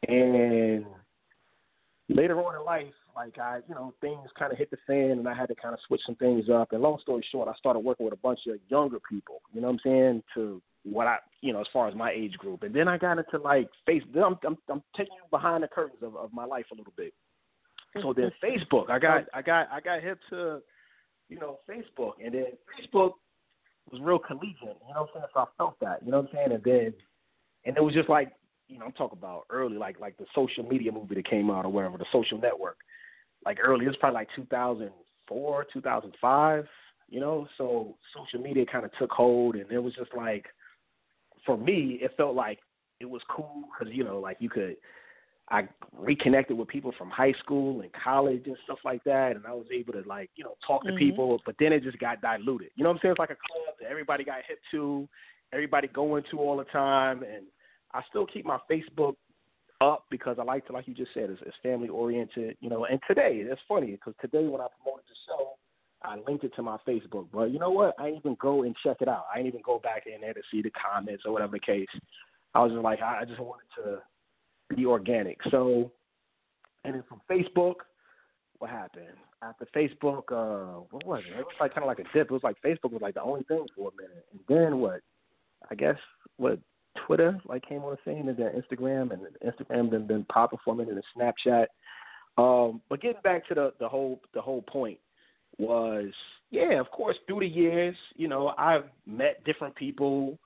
And later on in life, like I, you know, things kind of hit the fan and I had to kind of switch some things up. And long story short, I started working with a bunch of younger people, you know what I'm saying, to what I, you know, as far as my age group. And then I got into like face. I'm, I'm, I'm taking you behind the curtains of, of my life a little bit. So then Facebook, I got, I got, I got hip to, you know, Facebook, and then Facebook was real collegiate. You know what I'm saying? So I felt that. You know what I'm saying? And then, and it was just like, you know, I'm talking about early, like like the social media movie that came out or whatever, the Social Network. Like early, it was probably like two thousand four, two thousand five. You know, so social media kind of took hold, and it was just like, for me, it felt like it was cool because, you know, like you could, I reconnected with people from high school and college and stuff like that, and I was able to, like, you know, talk to mm-hmm. people, but then it just got diluted. You know what I'm saying? It's like a club that everybody got hip to, everybody going to all the time, and I still keep my Facebook up because I like to, like you just said, it's, it's family-oriented, you know, and today, it's funny because today when I promoted the show, I linked it to my Facebook, but you know what? I didn't even go and check it out. I didn't even go back in there to see the comments or whatever the case. I was just like, I just wanted to be organic. So, and then from Facebook, what happened? After Facebook, uh, what was it? It was like kind of like a dip. It was like Facebook was like the only thing for a minute. And then what? I guess, what, Twitter like came on the scene, and then Instagram, and Instagram then been popping for a minute, and Snapchat. Um, but getting back to the, the whole the whole point, was, yeah, of course, through the years, you know, I've met different people,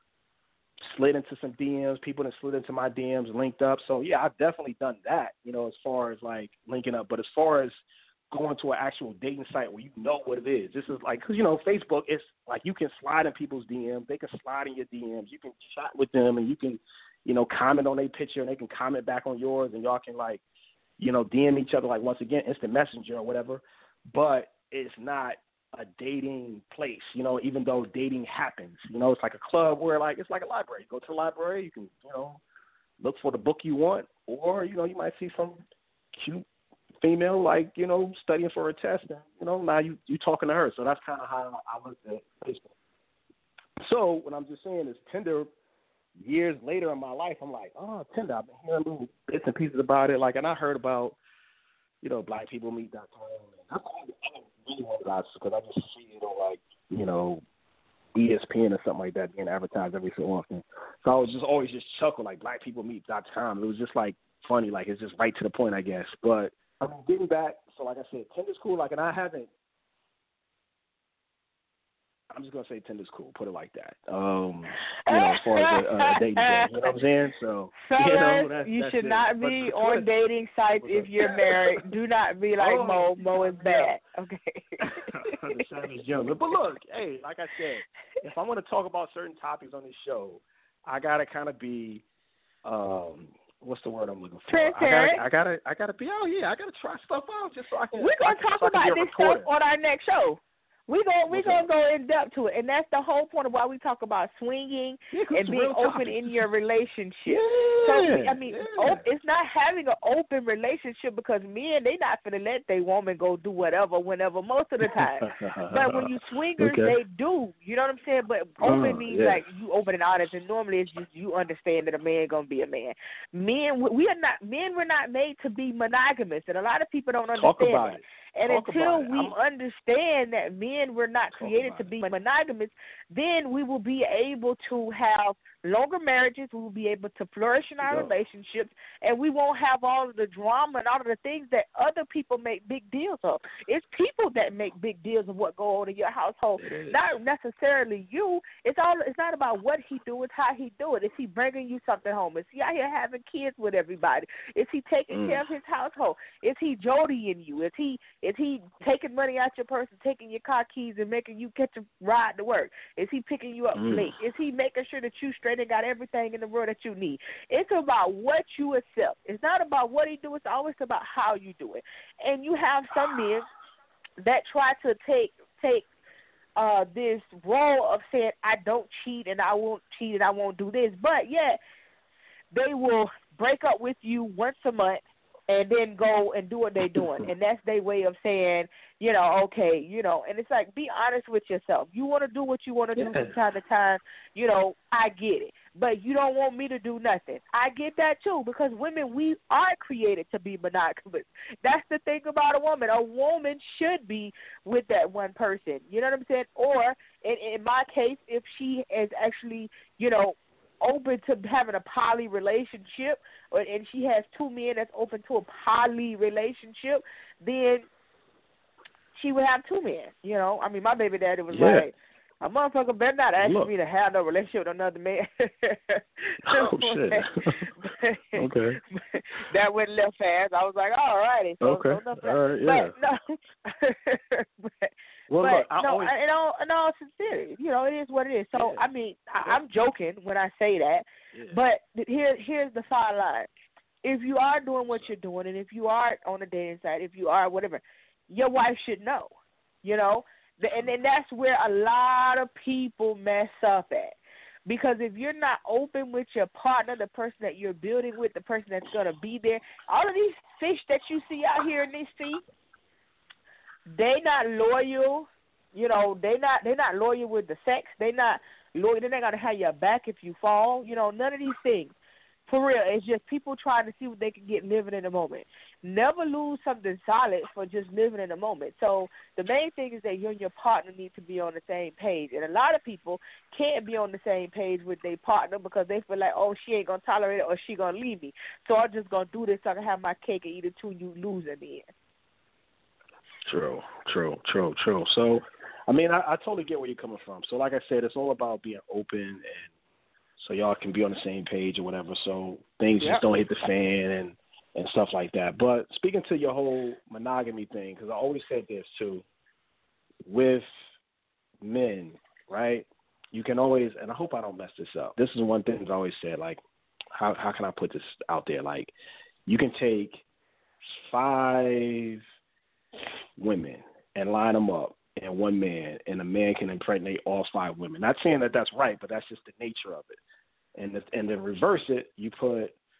slid into some D Ms, people that slid into my D Ms, linked up. So, yeah, I've definitely done that, you know, as far as, like, linking up. But as far as going to an actual dating site where you know what it is, this is like, because, you know, Facebook, it's like you can slide in people's D Ms. They can slide in your D Ms. You can chat with them, and you can, you know, comment on their picture, and they can comment back on yours, and y'all can, like, you know, D M each other, like, once again, instant messenger or whatever. But it's not a dating place, you know, even though dating happens. You know, it's like a club where, like, it's like a library. You go to the library, you can, you know, look for the book you want, or, you know, you might see some cute female, like, you know, studying for a test, and, you know, now you, you talking to her. So that's kind of how I looked at Facebook. So what I'm just saying is Tinder, years later in my life, I'm like, oh, Tinder, I've been hearing little bits and pieces about it. Like, and I heard about, you know, black people meet dot com. That's all I really want to because I just see it on, like, you know, E S P N or something like that being advertised every so often. So I was just always just chuckle, like, black people meet dot com. It was just, like, funny. Like, it's just right to the point, I guess. But I'm getting back. So, like I said, Tinder's cool. Like, and I haven't. I'm just gonna say Tinder's cool. Put it like that. Um, you know, as far as a, a dating game, you know what I'm saying? So, Fellas, you know, that's, you that's should it. not But be the on twist- dating sites if you're married. Do not be like Oh, Mo. Mo is bad. Okay. the savage gentleman. But look, hey, like I said, if I'm gonna talk about certain topics on this show, I gotta kind of be, um, what's the word I'm looking for? Transparent. I gotta, I gotta, I gotta be. Oh yeah, I gotta try stuff out just so I can. We're gonna I can, talk so I can about be a this stuff reporter. on our next show. We gonna we What's gonna up? go in depth to it, and that's the whole point of why we talk about swinging Yeah, 'cause and it's a being real open topic. in your relationship. Yeah, So I mean, yeah. op- it's not having an open relationship because men they not gonna let their woman go do whatever whenever most of the time. But when you swingers, Okay. they do. You know what I'm saying? But open Uh, means yeah. like you open and honest, and normally it's just you understand that a man gonna be a man. Men, we are not men. We're not made to be monogamous, and a lot of people don't understand Talk about that. it. And Talk until about it. we I'm- understand that men were not Talk created about to it. be monogamous, then we will be able to have longer marriages. We will be able to flourish in our Go. relationships, and we won't have all of the drama and all of the things that other people make big deals of. It's people that make big deals of what go on in your household, not necessarily you. It's all. It's not about what he do. It's how he do it. Is he bringing you something home? Is he out here having kids with everybody? Is he taking Mm. care of his household? Is he jodying you? Is he is he taking money out your purse and taking your car keys and making you catch a ride to work? Is he picking you up Mm. late? Is he making sure that you straight and got everything in the world that you need? It's about what you accept. It's not about what he do. It's always about how you do it. And you have some men that try to take take uh, this role of saying, I don't cheat and I won't cheat and I won't do this. But, yet, they will break up with you once a month and then go and do what they're doing. And that's their way of saying, you know, okay, you know, and it's like, be honest with yourself. You want to do what you want to do Yeah. from time to time, you know, I get it. But you don't want me to do nothing. I get that, too, because women, we are created to be monogamous. That's the thing about a woman. A woman should be with that one person. You know what I'm saying? Or, in, in my case, if she is actually, you know, open to having a poly relationship, or, and she has two men that's open to a poly relationship, then she would have two men. You know, I mean, my baby daddy was Yeah. like, a motherfucker better not ask Look. me to have no relationship with another man. Oh, shit. Okay. That went left fast. I was like, all righty. So, Okay. So nothing- All right, yeah. But, no. but, Well, but look, I no, always, in all, in all sincerity, you know, it is what it is. So, Yeah. I mean, I, I'm joking when I say that, yeah. but here, here's the fine line. If you are doing what you're doing, and if you are on a dating site, if you are whatever, your wife should know, you know. The, and then that's where a lot of people mess up at. Because if you're not open with your partner, the person that you're building with, the person that's going to be there, all of these fish that you see out here in this sea, they not loyal. You know, they not they not loyal with the sex. They not loyal. They're not going to have your back if you fall. You know, none of these things. For real, it's just people trying to see what they can get living in the moment. Never lose something solid for just living in the moment. So the main thing is that you and your partner need to be on the same page. And a lot of people can't be on the same page with their partner because they feel like, oh, she ain't going to tolerate it or she going to leave me. So I'm just going to do this so I can have my cake and eat it too, and you lose in the end. True, true, true, true. So, I mean, I, I totally get where you're coming from. So, like I said, it's all about being open and so y'all can be on the same page or whatever. So things Yep. just don't hit the fan and, and stuff like that. But speaking to your whole monogamy thing, because I always said this too, with men, right? You can always, and I hope I don't mess this up. This is one thing I always said, like, how how can I put this out there? Like, you can take five women and line them up and one man, and a man can impregnate all five women. Not saying that that's right, but that's just the nature of it. And the, and then reverse it, you put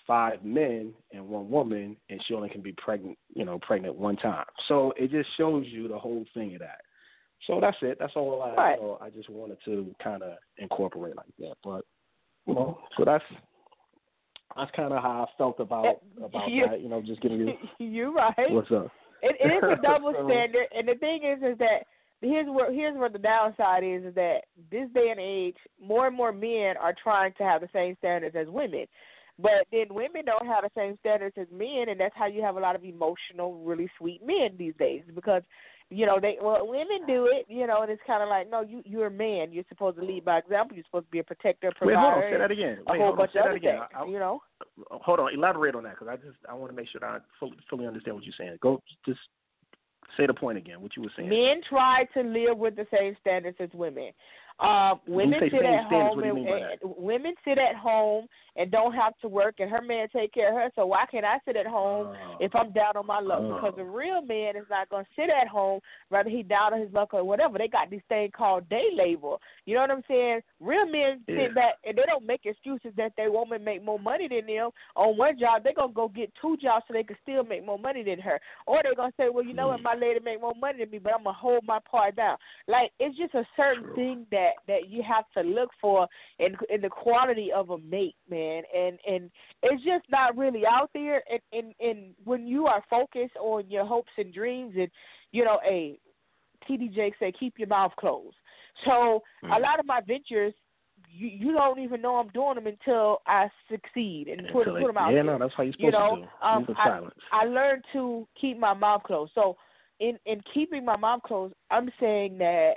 five men and one woman, and she only can be pregnant, you know, pregnant one time. So it just shows you the whole thing of that. So that's it. That's all I, right. you know, I just wanted to kind of incorporate like that. But, you know, so that's that's kind of how I felt about about you, that. You know, just giving you. You're right. What's up? It, it is a double so, standard, and the thing is, is that here's where here's where the downside is: is that this day and age, more and more men are trying to have the same standards as women. But then women don't have the same standards as men, and that's how you have a lot of emotional, really sweet men these days. Because, you know, they well, women do it, you know, and it's kind of like, no, you you're a man. You're supposed to lead by example. You're supposed to be a protector, provider. Wait, hold on. Say that again. A Wait, whole hold bunch on. Say of that other again. things, I, you know. Hold on. Elaborate on that, because I just I want to make sure that I fully, fully understand what you're saying. Go, just say the point again. What you were saying. Men try to live with the same standards as women. Um, women sit at home and, and women sit at home and don't have to work, and her man take care of her. So why can't I sit at home uh, if I'm down on my luck? Uh, because a real man is not going to sit at home, whether he down on his luck or whatever. They got this thing called day labor. You know what I'm saying? Real men yeah. sit back and they don't make excuses that their woman make more money than them on one job. They're going to go get two jobs so they can still make more money than her. Or they're going to say, well, you know what, my lady make more money than me, but I'm going to hold my part down. Like, it's just a certain True. thing that, that you have to look for in in the quality of a mate, man, and and it's just not really out there. And, and and when you are focused on your hopes and dreams, and you know, a T D J say keep your mouth closed. So mm. a lot of my ventures, you you don't even know I'm doing them until I succeed and put, put them out. Yeah, there. no, that's how you're supposed you know, to do. Um, Move in I, silence. I learned to keep my mouth closed. So in in keeping my mouth closed, I'm saying that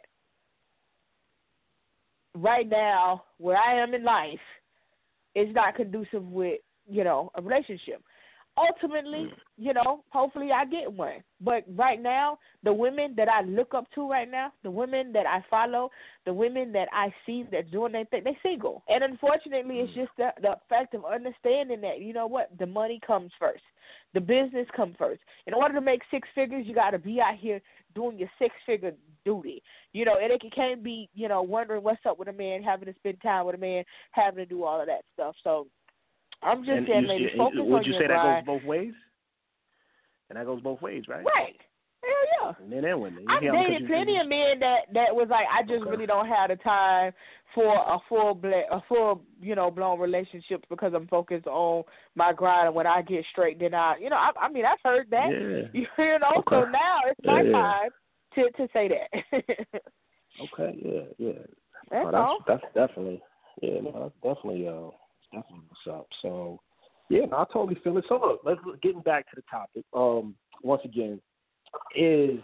right now, where I am in life, is not conducive with, you know, a relationship. Ultimately, mm. you know, hopefully I get one. But right now, the women that I look up to right now, the women that I follow, the women that I see that's doing their thing, they're single. And unfortunately, mm. it's just the, the fact of understanding that, you know what, the money comes first. The business comes first. In order to make six figures, you got to be out here doing your six-figure duty. You know, and it can't be, you know, wondering what's up with a man, having to spend time with a man, having to do all of that stuff. So I'm just and saying, you, ladies, you, focus would on you your say bride. that goes both ways? And that goes both ways, right? Right. Hell yeah. Men and women. I've dated plenty of men that, that was like, I just okay. really don't have the time for a full, bla- a full, you know, blown relationship because I'm focused on my grind. And when I get straight, then I, you know, I, I mean, I've heard that. Yeah. You know, okay. so now it's my yeah, yeah. time to, to say that. Okay, yeah, yeah. That's, oh, that's all. That's definitely, yeah, no, that's definitely, uh, definitely what's up. So, yeah, no, I totally feel it. So, look, let's getting back to the topic. Um, once again, is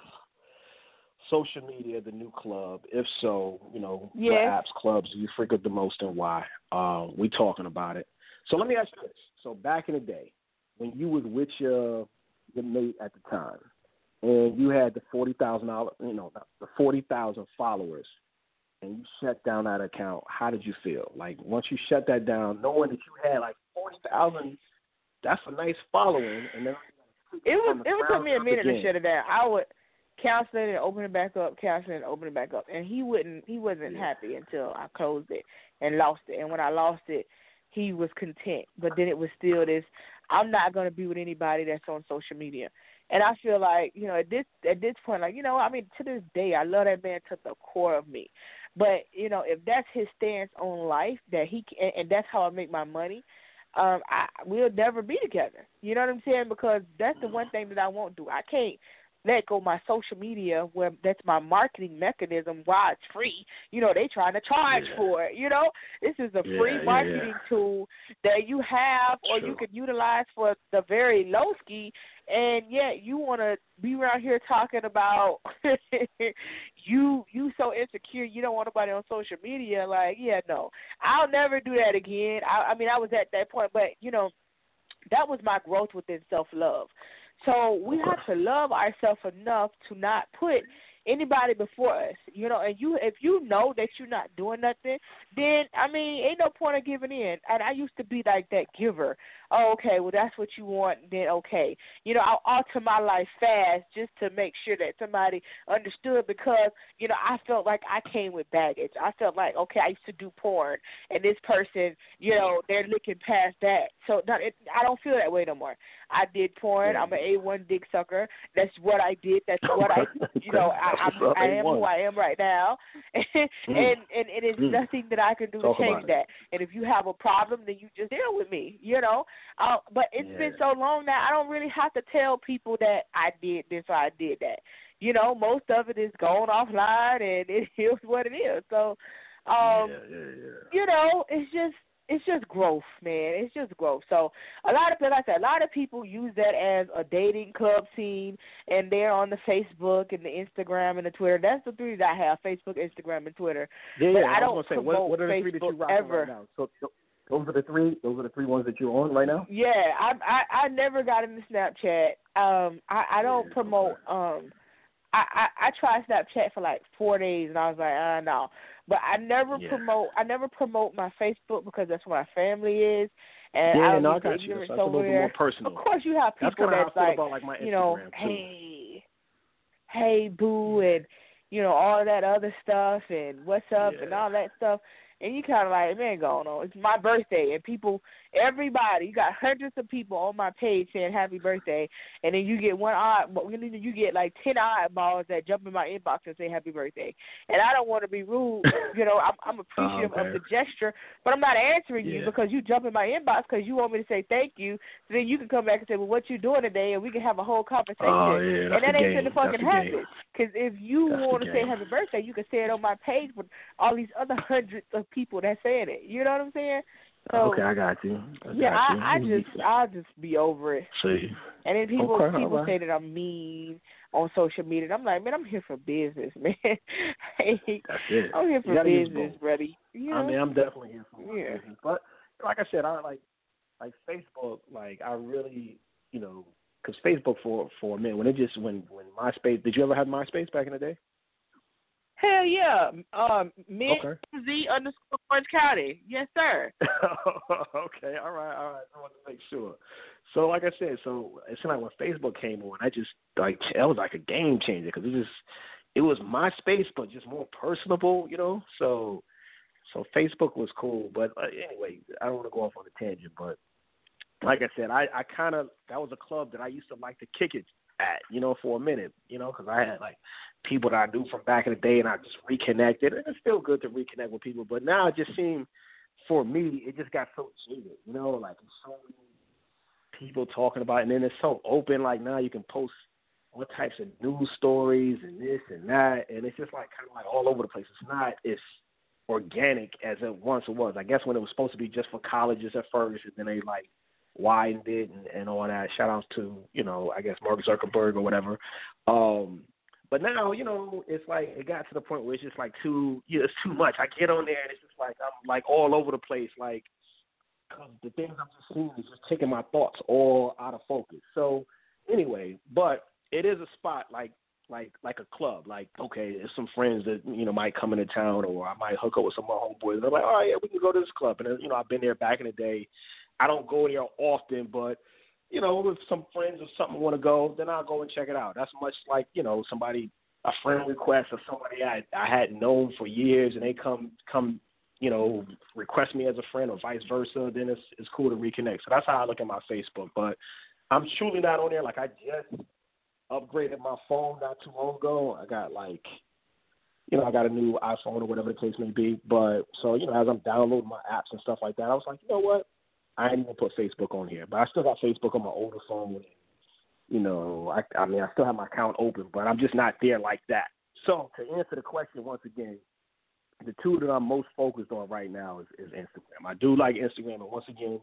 social media the new club? If so, you know, yes. what apps, clubs do you frequent the most and why? Um, we talking about it. So let me ask you this. So back in the day, when you was with your your mate at the time, and you had the forty thousand dollars, you know, the forty thousand followers, and you shut down that account, how did you feel? Like once you shut that down, knowing that you had like forty thousand, that's a nice following, and then it was it would took me a minute again. to shut it down. I would cancel it and open it back up, cancel it and open it back up, and he wouldn't he wasn't yeah. happy until I closed it and lost it. And when I lost it, he was content, but then it was still this. I'm not going to be with anybody that's on social media. And I feel like, you know, at this at this point, like, you know, I mean, to this day, I love that man to the core of me. But, you know, if that's his stance on life, that he can, and that's how I make my money, um, I we'll never be together. You know what I'm saying? Because that's the one thing that I won't do. I can't let go my social media where that's my marketing mechanism while it's free. You know, they trying to charge yeah. for it. You know, this is a yeah, free marketing yeah, yeah. tool that you have or True. you could utilize for the very low ski. And yet you want to be around here talking about you you so insecure you don't want nobody on social media. Like, yeah, no, I'll never do that again. I, I mean, I was at that point, but, you know, that was my growth within self-love. So we have to love ourselves enough to not put anybody before us, you know. And you, if you know that you're not doing nothing, then I mean, ain't no point of giving in. And I used to be like that giver. oh, okay, well, that's what you want, then okay. You know, I'll alter my life fast just to make sure that somebody understood because, you know, I felt like I came with baggage. I felt like, okay, I used to do porn, and this person, you know, they're looking past that. So not, it, I don't feel that way no more. I did porn. Yeah. I'm an A one dick sucker. That's what I did. That's what I, you know, I, I'm, I am who I am right now. and, mm. and, and it is mm. nothing that I can do Talk to change that. And if you have a problem, then you just deal with me, you know. Uh, but it's yeah. been so long now, I don't really have to tell people that I did this or I did that. You know, most of it is going offline, and it is what it is. So, um, yeah, yeah, yeah. you know, it's just, it's just growth, man. It's just growth. So a lot of, like I said, a lot of people use that as a dating club scene, and they're on the Facebook and the Instagram and the Twitter. That's the three that I have: Facebook, Instagram, and Twitter. Yeah, but yeah. I, I don't was gonna say, promote what, what are the Facebook three that you rock ever. right now? So, so those are the three. Those are the three ones that you're on right now. Yeah, I I, I never got into Snapchat. Um, I, I don't yeah, promote. Okay. Um, I, I I tried Snapchat for like four days, and I was like, ah, no. But I never yeah. promote. I never promote my Facebook because that's where my family is, and yeah, I don't no, need I the got you. ignorance That's a over little bit there. more personal. Of course, you have people that's, that's like, about, like, my you know, Instagram, hey, hey, boo, and you know all that other stuff, and what's up, yeah. and all that stuff. And you kind of like, man, going on. It's my birthday, and people, everybody, you got hundreds of people on my page saying happy birthday, and then you get one odd, you get like ten oddballs that jump in my inbox and say happy birthday. And I don't want to be rude, you know. I'm, I'm appreciative oh, okay. of the gesture, but I'm not answering yeah. you because you jump in my inbox because you want me to say thank you. So then you can come back and say, well, what you doing today, and we can have a whole conversation. Oh, yeah, and that ain't going to fucking happen. Because if you that's want to say happy birthday, you can say it on my page with all these other hundreds of people that's saying it. You know what I'm saying? So, okay, I got you. I yeah, got you. I, I just I just be over it. See. And then people okay, people right. say that I'm mean on social media. And I'm like, man, I'm here for business, man. hey, That's it. I'm here for business, buddy. You know? I mean, I'm definitely here for yeah. business. But like I said, I like like Facebook. Like I really, you know, because Facebook for for a minute when it just when when MySpace. Did you ever have MySpace back in the day? Hell yeah. Um, me okay. Z underscore Orange County. Yes, sir. okay, all right, all right. I want to make sure. So, like I said, so it seemed like when Facebook came on, I just like that was like a game changer because it just it was MySpace, but just more personable, you know. So, so Facebook was cool, but uh, anyway, I don't want to go off on a tangent, but like I said, I, I kind of that was a club that I used to like to kick it at, you know, for a minute, you know, because I had like people that I knew from back in the day, and I just reconnected. And it's still good to reconnect with people, but now it just seemed, for me, it just got so jaded, you know, like so many people talking about it, and then it's so open. Like now you can post all types of news stories and this and that, and it's just like kind of like all over the place. It's not as organic as it once it was. I guess when it was supposed to be just for colleges at first, and then they like widened it and, and all that. Shout outs to, you know, I guess Mark Zuckerberg or whatever. Um, but now, you know, it's like it got to the point where it's just like too, you know, it's too much. I get on there and it's just like I'm like all over the place. Like cause the things I'm just seeing is just taking my thoughts all out of focus. So anyway, but it is a spot like like like a club. Like okay, there's some friends that you know might come into town, or I might hook up with some of my homeboys. They're like, oh yeah, we can go to this club. And you know, I've been there back in the day. I don't go there often, but, you know, if some friends or something want to go, then I'll go and check it out. That's much like, you know, somebody, a friend request or somebody I, I had known for years, and they come, come, you know, request me as a friend or vice versa, then it's it's cool to reconnect. So that's how I look at my Facebook. But I'm truly not on there. Like, I just upgraded my phone not too long ago. I got, like, you know, I got a new iPhone or whatever the case may be. But so, you know, as I'm downloading my apps and stuff like that, I was like, you know what? I didn't even put Facebook on here, but I still got Facebook on my older phone. You know, I, I mean, I still have my account open, but I'm just not there like that. So to answer the question once again, the two that I'm most focused on right now is, is Instagram. I do like Instagram, and once again,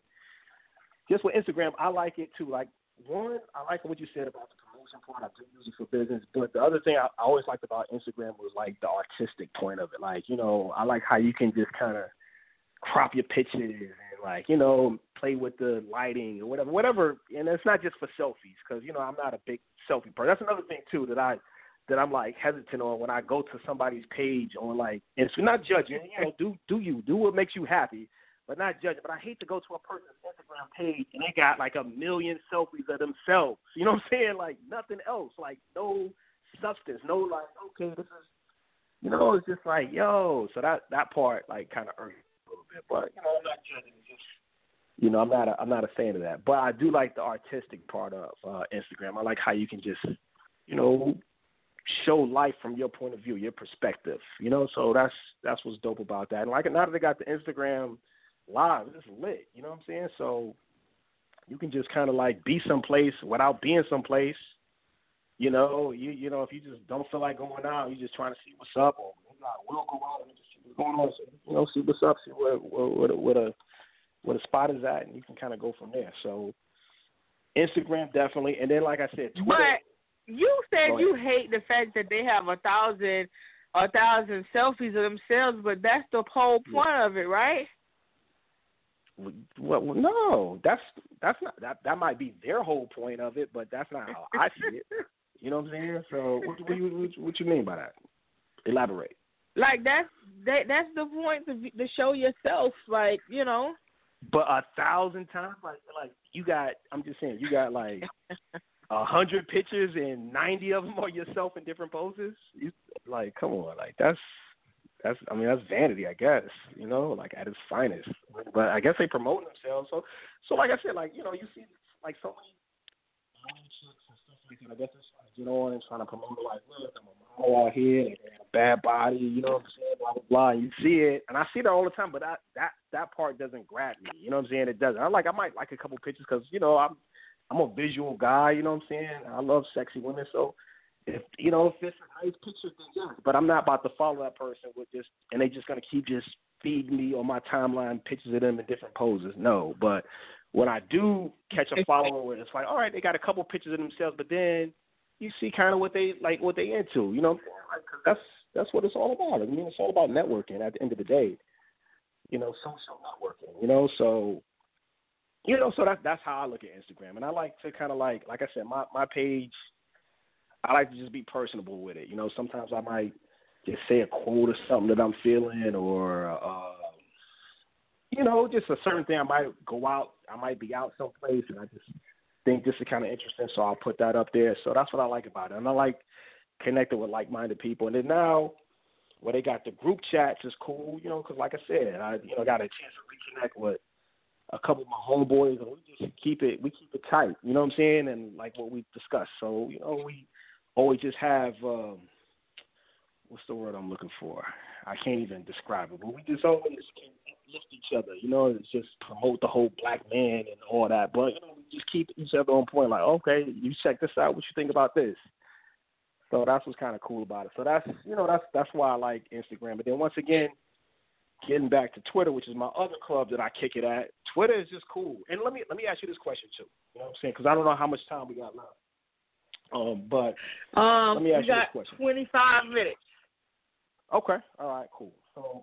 just with Instagram, I like it too. Like, one, I like what you said about the promotion part. I do use it for business, but the other thing I, I always liked about Instagram was like the artistic point of it. Like, you know, I like how you can just kind of crop your pictures and like, you know, play with the lighting or whatever, whatever. And it's not just for selfies because, you know, I'm not a big selfie person. That's another thing too that I, that I'm like hesitant on when I go to somebody's page on like, and it's not judging, you know, do, do you, do what makes you happy. but not judging. But I hate to go to a person's Instagram page and they got like a million selfies of themselves. You know what I'm saying? Like nothing else. Like no substance. No like, okay, this is, you know, it's just like, yo. So that that part like kind of irks me a little bit. But you know, I'm not judging. It's just, you know, I'm not a, I'm not a fan of that. But I do like the artistic part of uh, Instagram. I like how you can just, you know, show life from your point of view, your perspective, you know. So that's that's what's dope about that. And like now that they got the Instagram Live, it's lit, you know what I'm saying? So you can just kind of like be someplace without being someplace, you know. You you know, if you just don't feel like going out, you're just trying to see what's up, or you know, we'll go out and just see what's going on, so, you know, see what's up, see where where where a where the spot is at, and you can kind of go from there. So Instagram definitely, and then like I said, Twitter. But you said you hate the fact that they have a thousand, a thousand selfies of themselves, but that's the whole point yeah. of it, right? Well, no, that's that's not that. That might be their whole point of it, but that's not how I see it. You know what I'm saying? So, what, what, you, what, what you mean by that? Elaborate. Like that's that, that's the point to to show yourself, like you know. But a thousand times, like like you got. I'm just saying, you got like. A hundred pictures and ninety of them are yourself in different poses. You, like, come on, like that's that's. I mean, that's vanity, I guess. You know, like at its finest. But I guess they promote themselves. So, so like I said, like you know, you see like so many model chicks and stuff like that. I guess it's like you know, and trying to promote like, look, I'm a model out here, and they got a bad body. You know what I'm saying? Blah blah blah. And you see it, and I see that all the time. But I, that that part doesn't grab me. You know what I'm saying? It doesn't. I like. I might like a couple pictures because you know I'm. I'm a visual guy, you know what I'm saying? I love sexy women, so if you know if it's a nice picture, then yeah. But I'm not about to follow that person with just, and they just gonna keep just feeding me on my timeline pictures of them in different poses. No, but when I do catch a follower where it's like, all right, they got a couple pictures of themselves, but then you see kind of what they like, what they into, you know? Like, that's that's what it's all about. I mean, it's all about networking. At the end of the day, you know, social networking. You know, so. You know, so that's that's how I look at Instagram, and I like to kind of like, like I said, my my page. I like to just be personable with it. You know, sometimes I might just say a quote or something that I'm feeling, or uh, you know, just a certain thing. I might go out, I might be out someplace, and I just think this is kind of interesting, so I'll put that up there. So that's what I like about it, and I like connecting with like-minded people. And then now, where they got the group chats is cool, you know, because like I said, I you know got a chance to reconnect with a couple of my homeboys, and we just keep it, we keep it tight, you know what I'm saying, and like what we discussed. So, you know, we always just have, um, what's the word I'm looking for? I can't even describe it, but we just always lift each other, you know, it's just promote the whole black man and all that, but, you know, we just keep each other on point, like, okay, you check this out, what you think about this? So that's what's kind of cool about it. So that's, you know, that's that's why I like Instagram. But then once again, getting back to Twitter, which is my other club that I kick it at, Twitter is just cool. And let me let me ask you this question too. You know what I'm saying? Because I don't know how much time we got left. Um, but um, let me ask you you got this question. twenty-five minutes. Okay. All right. Cool. So,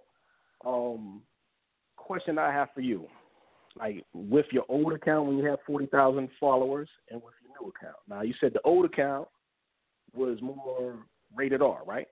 um, question I have for you, like with your old account when you had forty thousand followers, and with your new account. Now you said the old account was more rated R, right?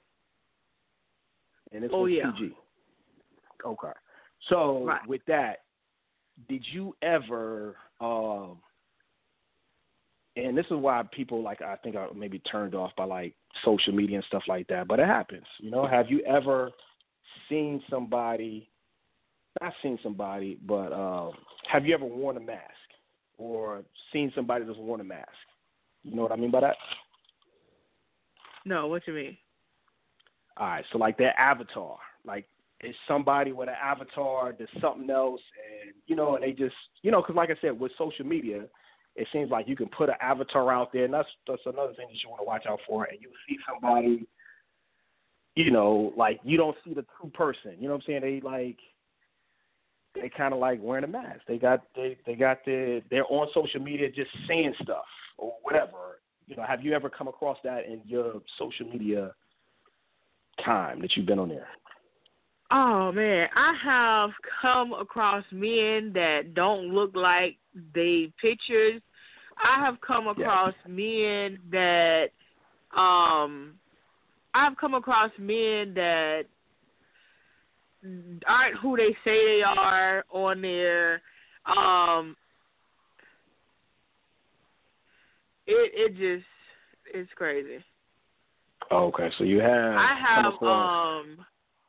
And this oh, was yeah. P G. Okay. So right. with that, did you ever, um, and this is why people like, I think are maybe turned off by like social media and stuff like that, but it happens, you know, have you ever seen somebody, not seen somebody, but um, have you ever worn a mask or seen somebody that's worn a mask? You know what I mean by that? No, what you mean? All right, so like their avatar, like, it's somebody with an avatar, there's something else, and, you know, and they just, you know, because like I said, with social media, it seems like you can put an avatar out there, and that's, that's another thing that you want to watch out for, and you see somebody, you know, like, you don't see the true person, you know what I'm saying? They, like, they kind of like wearing a mask. They got, they, they got their, they're on social media just saying stuff or whatever. You know, have you ever come across that in your social media time that you've been on there? Oh, man, I have come across men that don't look like they pictures. I have come across yeah. men that, um, I've come across men that aren't who they say they are on there. Um, it it just it's crazy. Oh, okay, so you have I have across... um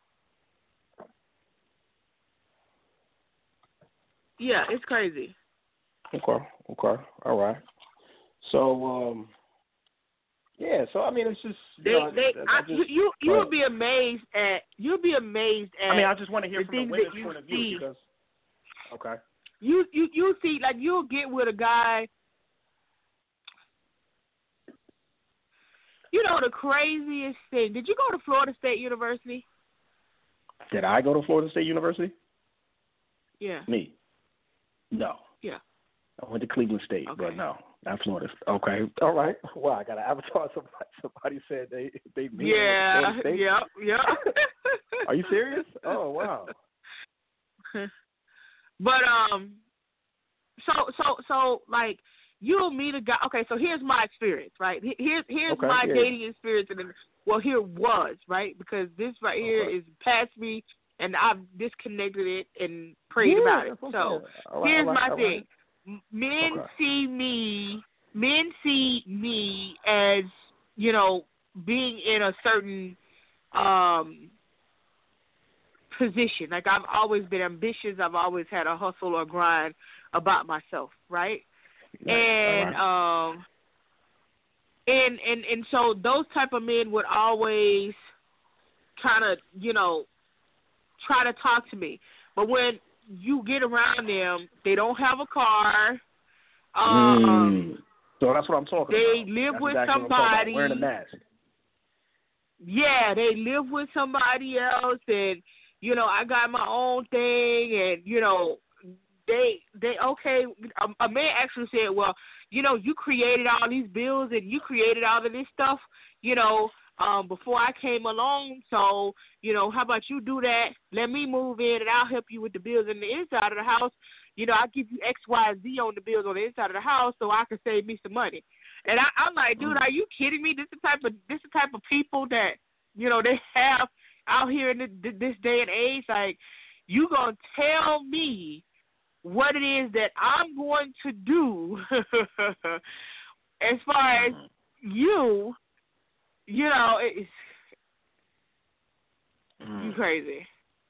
yeah, it's crazy. Okay, okay, all right. So um yeah, so I mean it's just they you know, they I, I I, just, you you would be amazed at you'll be amazed at I mean I just want to hear the from the things women's that you point of see. view because okay. You you you see like you'll get with a guy. You know the craziest thing. Did you go to Florida State University? Did I go to Florida State University? Yeah. Me? No. Yeah. I went to Cleveland State, okay. but no, not Florida. Okay, all right. Well, I got an avatar. Somebody, somebody said they they meet yeah, Florida State. Yeah, yeah. Are you serious? Oh wow. But um, so so so like you'll meet a guy. Okay, so here's my experience, right? Here's here's okay, my yeah. dating experience, and then, well, here was right because this right here okay. is past me, and I've disconnected it and prayed yeah, about it. Okay. So all right, here's all right, my all thing: right. men okay. see me, men see me as you know being in a certain um. position. Like I've always been ambitious. I've always had a hustle or grind about myself, right? Yeah, and right. um, and and and so those type of men would always kind of, you know, try to talk to me. But when you get around them, they don't have a car. Um, mm. So that's what I'm talking they about. They live that's with exactly somebody. Wearing a mask. Yeah, they live with somebody else, and you know, I got my own thing, and you know, they they okay. A, a man actually said, "Well, you know, you created all these bills, and you created all of this stuff, you know, um, before I came along. So, you know, how about you do that? Let me move in, and I'll help you with the bills on the inside of the house. You know, I'll give you X, Y, Z on the bills on the inside of the house, so I can save me some money." And I, I'm like, dude, are you kidding me? This is the type of this is the type of people that you know they have out here in the, this day and age. Like, you gonna tell me what it is that I'm going to do as far as you, you know, it's mm. you crazy.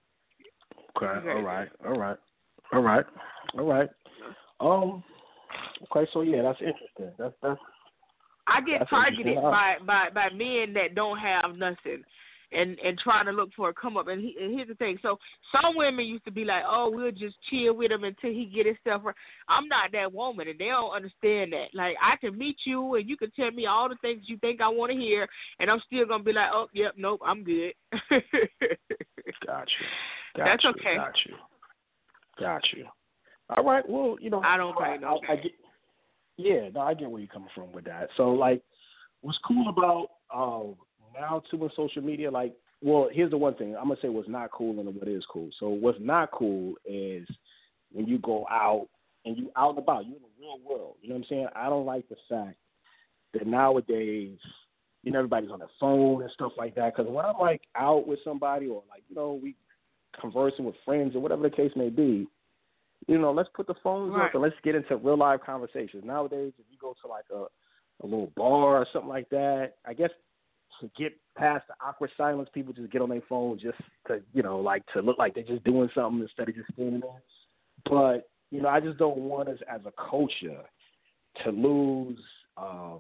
Okay, you crazy. all right, all right, all right, all right. Um, okay, so yeah, that's interesting. That's that's. I get that's targeted by, by, by men that don't have nothing. And, and trying to look for a come up. And, he, and here's the thing. So some women used to be like, oh, we'll just chill with him until he get his stuff right. I'm not that woman, and they don't understand that. Like, I can meet you, and you can tell me all the things you think I want to hear, and I'm still going to be like, oh, yep, nope, I'm good. Got you. Got That's you. okay. Got you. Got you. All right. Well, you know. I don't play I, no I, I get. Yeah, no, I get where you're coming from with that. So, like, what's cool about um, now, too, in social media, like, well, here's the one thing. I'm going to say what's not cool and what is cool. So what's not cool is when you go out and you out and about, you're in the real world. You know what I'm saying? I don't like the fact that nowadays, you know, everybody's on their phone and stuff like that. Because when I'm, like, out with somebody or, like, you know, we conversing with friends or whatever the case may be, you know, let's put the phones right. up and let's get into real live conversations. Nowadays, if you go to like a, a little bar or something like that, I guess to get past the awkward silence, people just get on their phone just to, you know, like to look like they're just doing something instead of just standing there. But, you know, I just don't want us as a culture to lose um,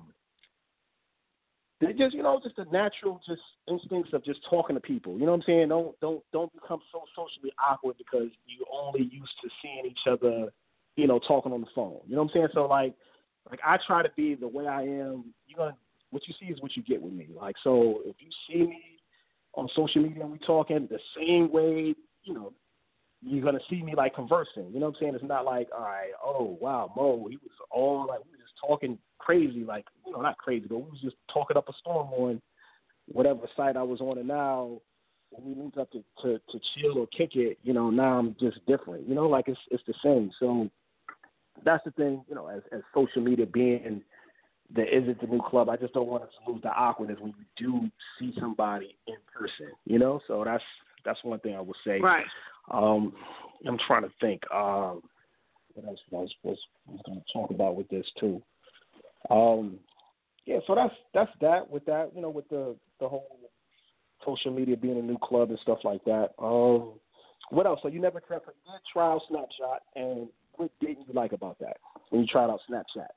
just, you know, just the natural just instincts of just talking to people. You know what I'm saying? Don't don't don't become so socially awkward because you only used to seeing each other, you know, talking on the phone. You know what I'm saying? So like like I try to be the way I am. You're gonna what you see is what you get with me. Like so if you see me on social media and we talking the same way, you know, you're gonna see me like conversing. You know what I'm saying? It's not like, all right, oh wow, Mo, he was all like we were just talking crazy, like, you know, not crazy, but we was just talking up a storm on whatever site I was on, and now when we moved up to, to, to chill or kick it, you know, now I'm just different. You know, like it's it's the same. So that's the thing, you know, as as social media being the is it the new club, I just don't want us to lose the awkwardness when you do see somebody in person, you know? So that's That's one thing I would say. Right. Um, I'm trying to think. Um, what else was was, was going to talk about with this too? Um, yeah, so that's that's that. With that, you know, with the the whole social media being a new club and stuff like that. Um, what else? So you never tried, you did try out Snapchat, and what didn't you like about that when you tried out Snapchat?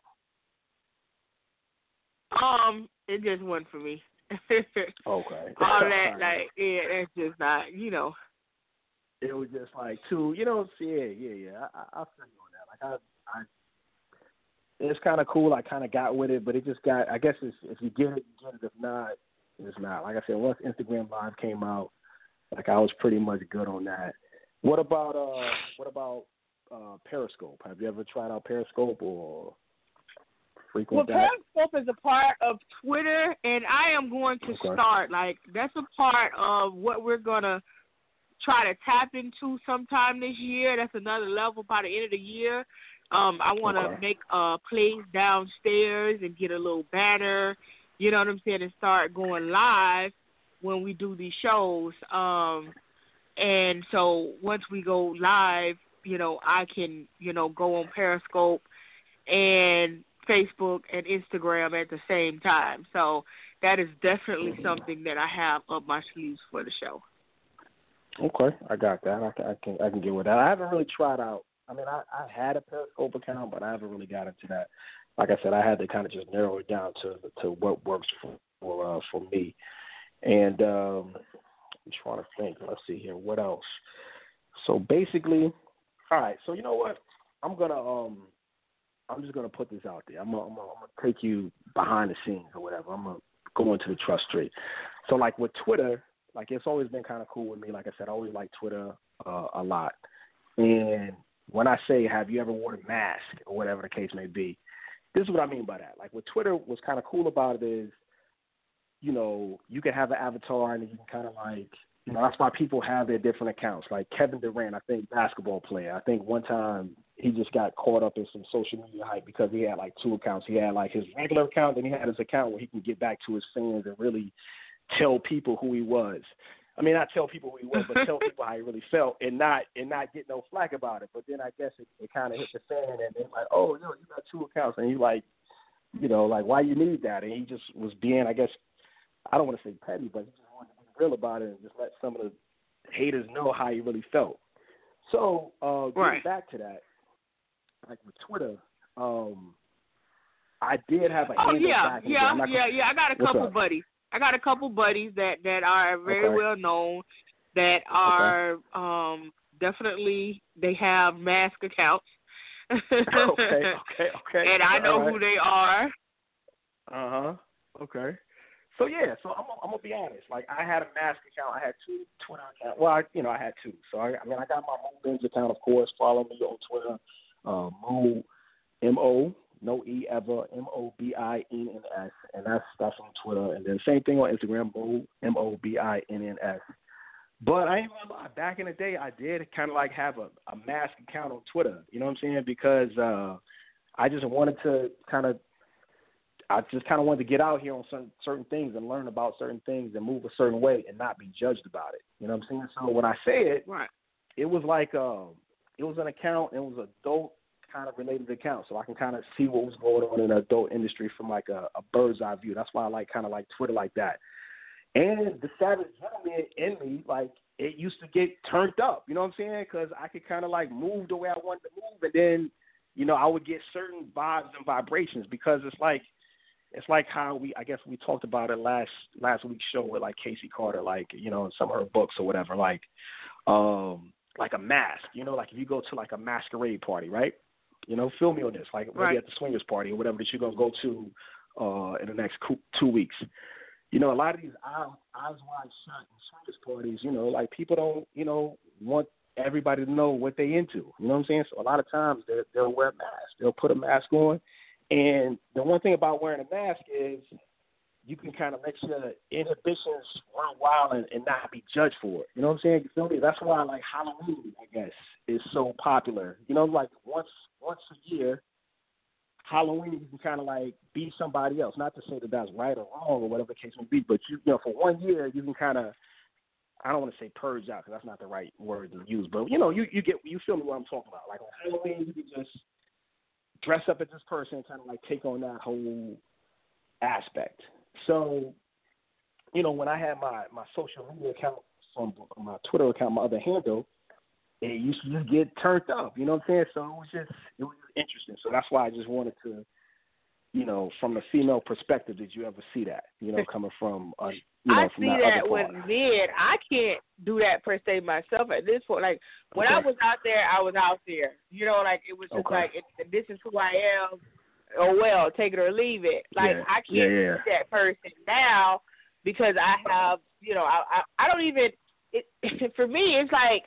Um, it just wasn't for me. Okay. All that, like, yeah, that's just not, you know. It was just like too, you know. Yeah, yeah, yeah. I, I, I feel you on that. Like I, I it's kind of cool. I kind of got with it, but it just got. I guess it's, if you get it, you get it. If not, it's not. Like I said, once Instagram Live came out, like I was pretty much good on that. What about uh? What about uh, Periscope? Have you ever tried out Periscope or frequent well, that? Periscope is a part of Twitter, and I am going to Okay. start. Like, that's a part of what we're gonna try to tap into sometime this year. That's another level by the end of the year. Um, I want to Okay. make a place downstairs and get a little banner, you know what I'm saying, and start going live when we do these shows. Um, and so once we go live, you know, I can, you know, go on Periscope and Facebook and Instagram at the same time. So that is definitely something that I have up my sleeves for the show. Okay, I got that. I can, I can, I can get with that. I haven't really tried out. I mean, I, I had a Periscope account, but I haven't really got into that. Like I said, I had to kind of just narrow it down to to what works for for, uh, for me. And um, I'm trying to think. Let's see here. What else? So basically, all right. So you know what? I'm gonna um, I'm just gonna put this out there. I'm gonna, I'm gonna, I'm gonna take you behind the scenes or whatever. I'm gonna go into the trust tree. So like with Twitter. Like, it's always been kind of cool with me. Like I said, I always like Twitter uh, a lot. And when I say, have you ever worn a mask or whatever the case may be, this is what I mean by that. Like, what Twitter was kind of cool about it is, you know, you can have an avatar and you can kind of like, you know, that's why people have their different accounts. Like Kevin Durant, I think, basketball player. I think one time he just got caught up in some social media hype because he had like two accounts. He had like his regular account, and he had his account where he can get back to his fans and really tell people who he was. I mean, not tell people who he was, but tell people how he really felt, and not and not get no flack about it. But then I guess it, it kind of hit the fan, and they're like, "Oh, yo, you got two accounts," and you like, you know, like, why you need that? And he just was being, I guess, I don't want to say petty, but he just wanted to be real about it and just let some of the haters know how he really felt. So uh, getting right. back to that, like with Twitter, um, I did have a Oh handle yeah, back in yeah, the day. yeah, gonna, yeah. I got a couple buddies. I got a couple buddies that, that are very okay. well known, that are okay. um, definitely, they have mask accounts. okay, okay, okay. And I know right. who they are. Uh-huh. Okay. So, yeah, so I'm, I'm going to be honest. Like, I had a mask account. I had two Twitter accounts. Well, I, you know, I had two. So, I, I mean, I got my Mo Benz account, of course. Follow me on Twitter. Uh, Mo, M O. No E ever, M O B I N N S, and that's that's on Twitter. And then same thing on Instagram, Mo, M O B I N N S. But I ain't gonna lie, back in the day, I did kind of like have a, a mask account on Twitter. You know what I'm saying? Because uh, I just wanted to kind of, I just kind of wanted to get out here on certain certain things and learn about certain things and move a certain way and not be judged about it. You know what I'm saying? So when I say it, right. it was like uh, it was an account. It was an adult kind of related account, so I can kind of see what was going on in the adult industry from like a, a bird's eye view. That's why I like kind of like Twitter like that. And the savage gentleman in me, like, it used to get turned up, you know what I'm saying? Because I could kind of like move the way I wanted to move, and then, you know, I would get certain vibes and vibrations because it's like, it's like how we, I guess we talked about it last last week's show with like Casey Carter, like, you know, in some of her books or whatever, like, um, like a mask, you know, like if you go to like a masquerade party, right? You know, feel me on this, like maybe right. at the swingers party or whatever that you're going to go to uh, in the next two weeks. You know, a lot of these eyes, eyes wide shut swingers parties, you know, like people don't, you know, want everybody to know what they into. You know what I'm saying? So a lot of times they'll, they'll wear a mask. They'll put a mask on. And the one thing about wearing a mask is you can kind of let your inhibitions run wild and, and not be judged for it. You know what I'm saying? You feel me? That's why, like, Halloween, I guess, is so popular. You know, like once once a year, Halloween, you can kind of like be somebody else. Not to say that that's right or wrong or whatever the case may be, but you, you know, for one year, you can kind of I don't want to say purge out because that's not the right word to use, but you know, you, you get you feel me what I'm talking about. Like on Halloween, you can just dress up as this person and kind of like take on that whole aspect. So, you know, when I had my, my social media account from my Twitter account, my other handle, it used to just get turned up. You know what I'm saying? So it was just it was interesting. So that's why I just wanted to, you know, from the female perspective, did you ever see that? You know, coming from uh, you know, I from see that, that other with part. men. I can't do that per se myself at this point. Like when Okay. I was out there, I was out there. You know, like it was just Okay. like it, this is who I am. Oh well, take it or leave it. Like Yeah. I can't Yeah, yeah. be that person now because I have, you know, I I, I don't even. It, for me, it's like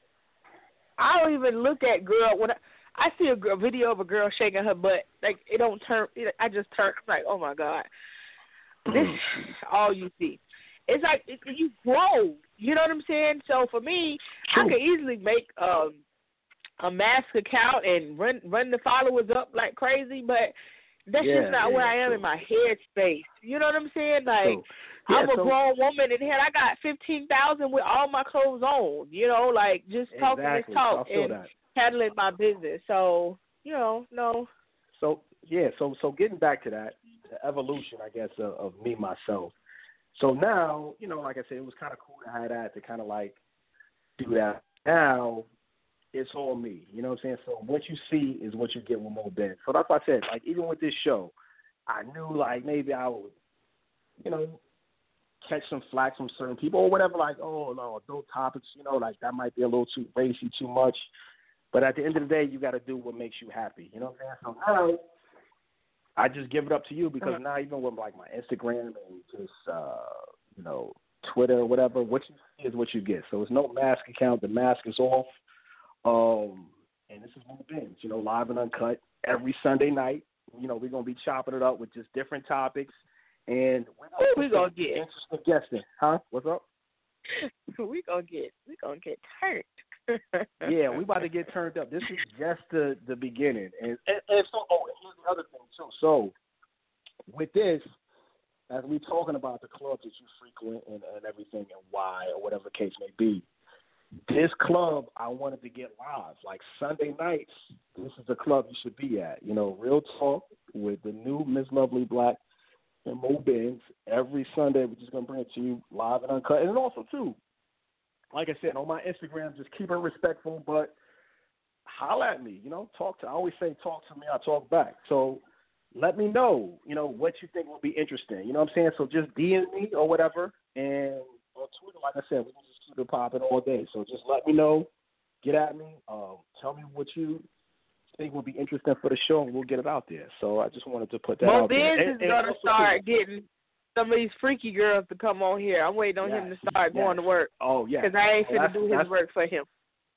I don't even look at girl when I, I see a girl, video of a girl shaking her butt. Like it don't turn. It, I just turn. I'm like, oh my god, this is all you see. It's like it, you grow. You know what I'm saying? So for me, True. I could easily make um, a mask account and run run the followers up like crazy, but that's Yeah, just not yeah, where I am true. in my head space. You know what I'm saying? Like True. Yeah, I'm a so- grown woman, and hell, I got fifteen thousand with all my clothes on. You know, like just talking Exactly. this talk I feel and that. handling my business. So you know, no. So yeah, so so getting back to that, the evolution, I guess, of, of me myself. So now, you know, like I said, it was kind of cool to have that to kind of like do that. Now it's all me. You know what I'm saying? So what you see is what you get with Mo Ben. So that's why I said, like, even with this show, I knew like maybe I would, you know, catch some flack from certain people or whatever. Like, oh no, adult topics, you know, like that might be a little too racy, too much. But at the end of the day, you got to do what makes you happy. You know what I'm saying? So now I just give it up to you because now even with like my Instagram and just uh, you know, Twitter or whatever, what you see is what you get. So it's no mask account. The mask is off. Um, and this is Mo Benz, you know, live and uncut every Sunday night. You know, we're gonna be chopping it up with just different topics, and Who we gonna get? interesting guesting, huh? What's up? we gonna get we gonna get turned. Yeah, we about to get turned up. This is just the, the beginning. And, and, and so, oh, and here's the other thing, too. So, with this, as we talking about the clubs that you frequent and, and everything and why or whatever the case may be, this club I wanted to get live. Like Sunday nights, this is the club you should be at. You know, Real Talk with the new Miss Lovely Black and Mo Benz. Every Sunday, we're just going to bring it to you live and uncut. And also, too, like I said, on my Instagram, just keep it respectful, but holler at me, you know, talk to, I always say talk to me, I talk back. So let me know, you know, what you think will be interesting. You know what I'm saying? So just D M me or whatever. And on Twitter, like I said, we can just keep it popping all day. So just let me know, get at me, um, tell me what you think will be interesting for the show, and we'll get it out there. So I just wanted to put that Mo out there. Benz And- is and gonna also, start too, getting some of these freaky girls to come on here. I'm waiting on yes, him to start yes. going to work. Oh, yeah. Because I ain't Oh, finna that's- do his that's- work for him.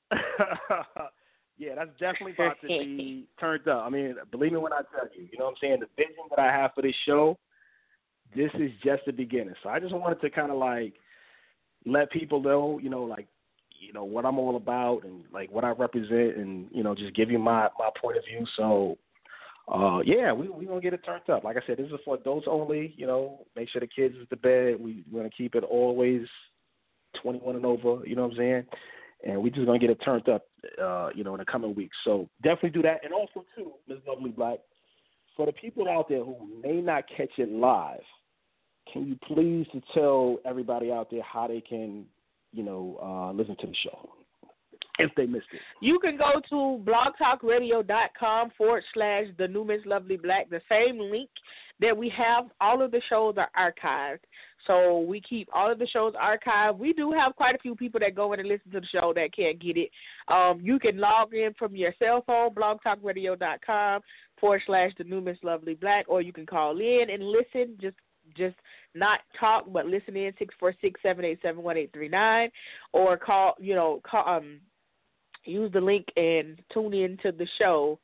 Yeah, that's definitely about to be turned up. I mean, believe me when I tell you, you know what I'm saying? The vision that I have for this show, this is just the beginning. So I just wanted to kind of like let people know, you know, like, you know, what I'm all about and like what I represent and, you know, just give you my, my point of view. So, uh, yeah, we we going to get it turned up. Like I said, this is for adults only, you know, make sure the kids is to bed. We, we're going to keep it always twenty-one and over, you know what I'm saying? And we just going to get it turned up, uh, you know, in the coming weeks. So definitely do that. And also, too, Miz Lovely Black, for the people out there who may not catch it live, can you please to tell everybody out there how they can, you know, uh, listen to the show if they missed it? You can go to blogtalkradio.com forward slash the new Miss Lovely Black, the same link that we have. All of the shows are archived. So we keep all of the shows archived. We do have quite a few people that go in and listen to the show that can't get it. Um, you can log in from your cell phone, blogtalkradio.com forward slash the new Miss Lovely Black, or you can call in and listen, just just not talk, but listen in, six four six, seven eight seven, one eight three nine, or call, you know, call, um, use the link and tune in to the show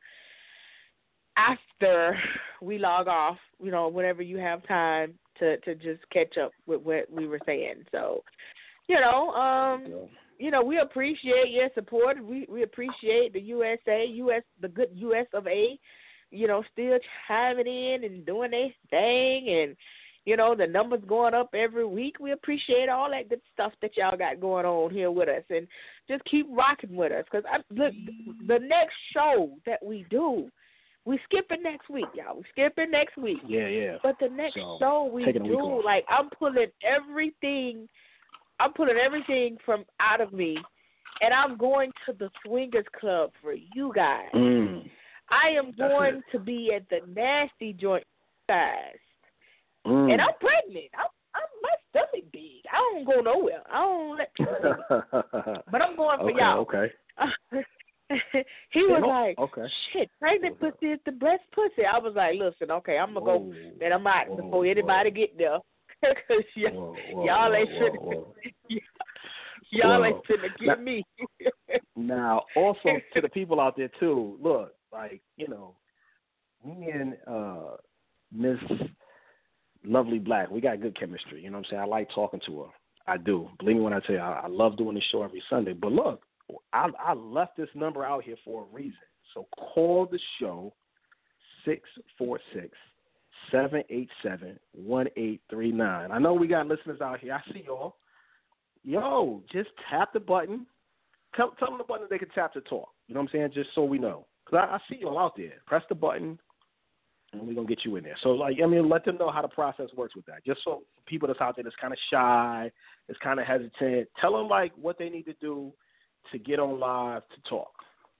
after we log off, you know, whenever you have time to, to just catch up with what we were saying. So, you know, um, you know, we appreciate your support. We we appreciate the U S A, U S the good U S of A, you know, still chiming in and doing their thing. And, You know, the numbers going up every week. We appreciate all that good stuff that y'all got going on here with us, and just keep rocking with us. Because look, the next show that we do, we skipping next week, y'all. We skipping next week. Yeah, yeah. But the next so, show we do, like I'm pulling everything, I'm pulling everything from out of me, and I'm going to the Swingers Club for you guys. Mm, I am going to be at the Nasty Joint, guys. Mm. And I'm pregnant. I'm, I'm my stomach big. I don't go nowhere. I don't let people see. But I'm going for okay, y'all. Okay. He was like, okay. shit, pregnant pussy is the best pussy. I was like, listen, okay, I'm going to go, and I'm out whoa, before anybody whoa. get there. Because y'all, whoa, whoa, y'all ain't whoa, finna, whoa. y'all whoa. ain't finna get now, me. Now, also to the people out there, too, look, like, you know, me and uh, Miss Lovely Black, we got good chemistry. You know what I'm saying? I like talking to her. I do. Believe me when I tell you, I, I love doing this show every Sunday. But look, I, I left this number out here for a reason. So call the show six four six, seven eight seven, one eight three nine. I know we got listeners out here. I see y'all. Yo, just tap the button. Tell, tell them the button they can tap to talk. You know what I'm saying? Just so we know. Because I, I see y'all out there. Press the button, and we're going to get you in there. So, like, I mean, let them know how the process works with that. Just so people that's out there that's kind of shy, that's kind of hesitant, tell them, like, what they need to do to get on live to talk.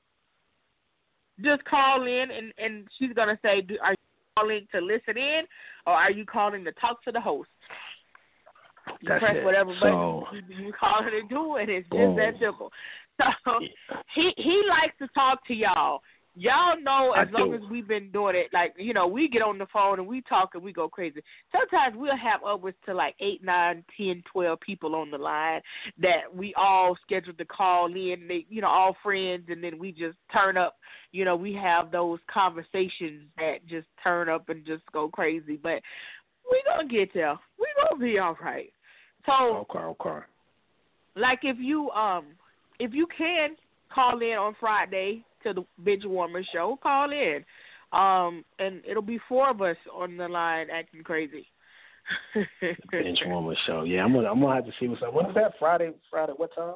Just call in, and, and she's going to say, do, are you calling to listen in, or are you calling to talk to the host? You That's press it. whatever So, button you, you call it and do it. It's just boom. that simple. So he he likes to talk to y'all. Y'all know as I long do. as we've been doing it, like, you know, we get on the phone and we talk and we go crazy. Sometimes we'll have upwards to like eight, nine, ten, twelve people on the line that we all scheduled to call in. They, you know, all friends, and then we just turn up. You know, we have those conversations that just turn up and just go crazy. But we gonna get there. We gonna be all right. So, okay, okay. like, if you um, if you can call in on Friday to the Bench Warmer show, call in, um, and it'll be four of us on the line acting crazy. Bench Warmer show, yeah. I'm gonna, I'm gonna have to see what's up. When is that? Friday? Friday? What time?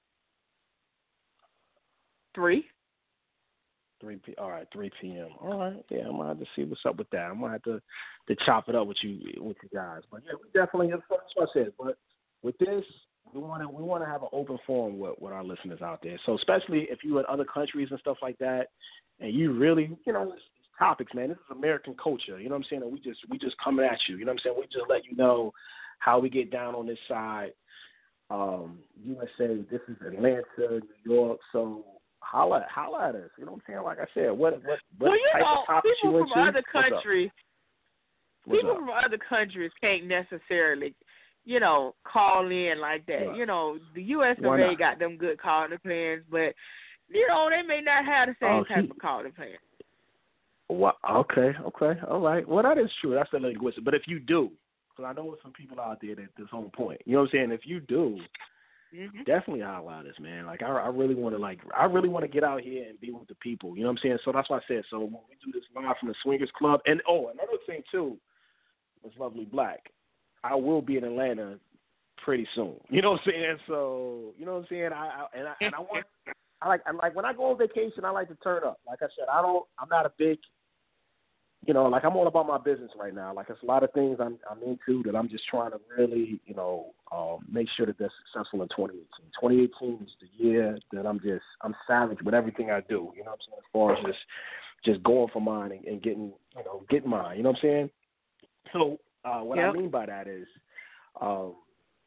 Three. Three p. All right, three p.m. All right, yeah. I'm gonna have to see what's up with that. I'm gonna have to to chop it up with you with you guys. But yeah, we definitely. That's what I said. But with this, we want to we want to have an open forum with, with our listeners out there. So especially if you're in other countries and stuff like that, and you really, you know, these topics, man. This is American culture. You know what I'm saying? And we just we just coming at you. You know what I'm saying? We just let you know how we get down on this side. Um, U S A. This is Atlanta, New York. So. Holla, holla at us. You know what I'm saying? Like I said, what what, what well, you type know, of topics you people into? from other What's countries, What's people up? from other countries can't necessarily, you know, call in like that. Right. You know, the U S Why of A not? got them good calling plans, but you know, they may not have the same Oh, type he- of calling plan. Well, okay, okay, all right. Well, that is true. That's a linguistic. But if you do, because I know there's some people out there that that's on point. You know what I'm saying? If you do. Mm-hmm. Definitely holla at us, man. Like I, I really want to, like I really want to get out here and be with the people. You know what I'm saying? So that's why I said. So when we do this live from the Swingers Club, and oh, another thing too, was Lovely Black. I will be in Atlanta pretty soon. You know what I'm saying? So you know what I'm saying? I, I and I and I want, I like, I like when I go on vacation, I like to turn up. Like I said, I don't, I'm not a big. You know, like I'm all about my business right now. Like there's a lot of things I'm I'm into that I'm just trying to really, you know, um, make sure that they're successful in twenty eighteen. twenty eighteen is the year that I'm just I'm savage with everything I do. You know what I'm saying? As far as just just going for mine and, and getting you know getting mine. You know what I'm saying? So uh, what Yep. I mean by that is, um,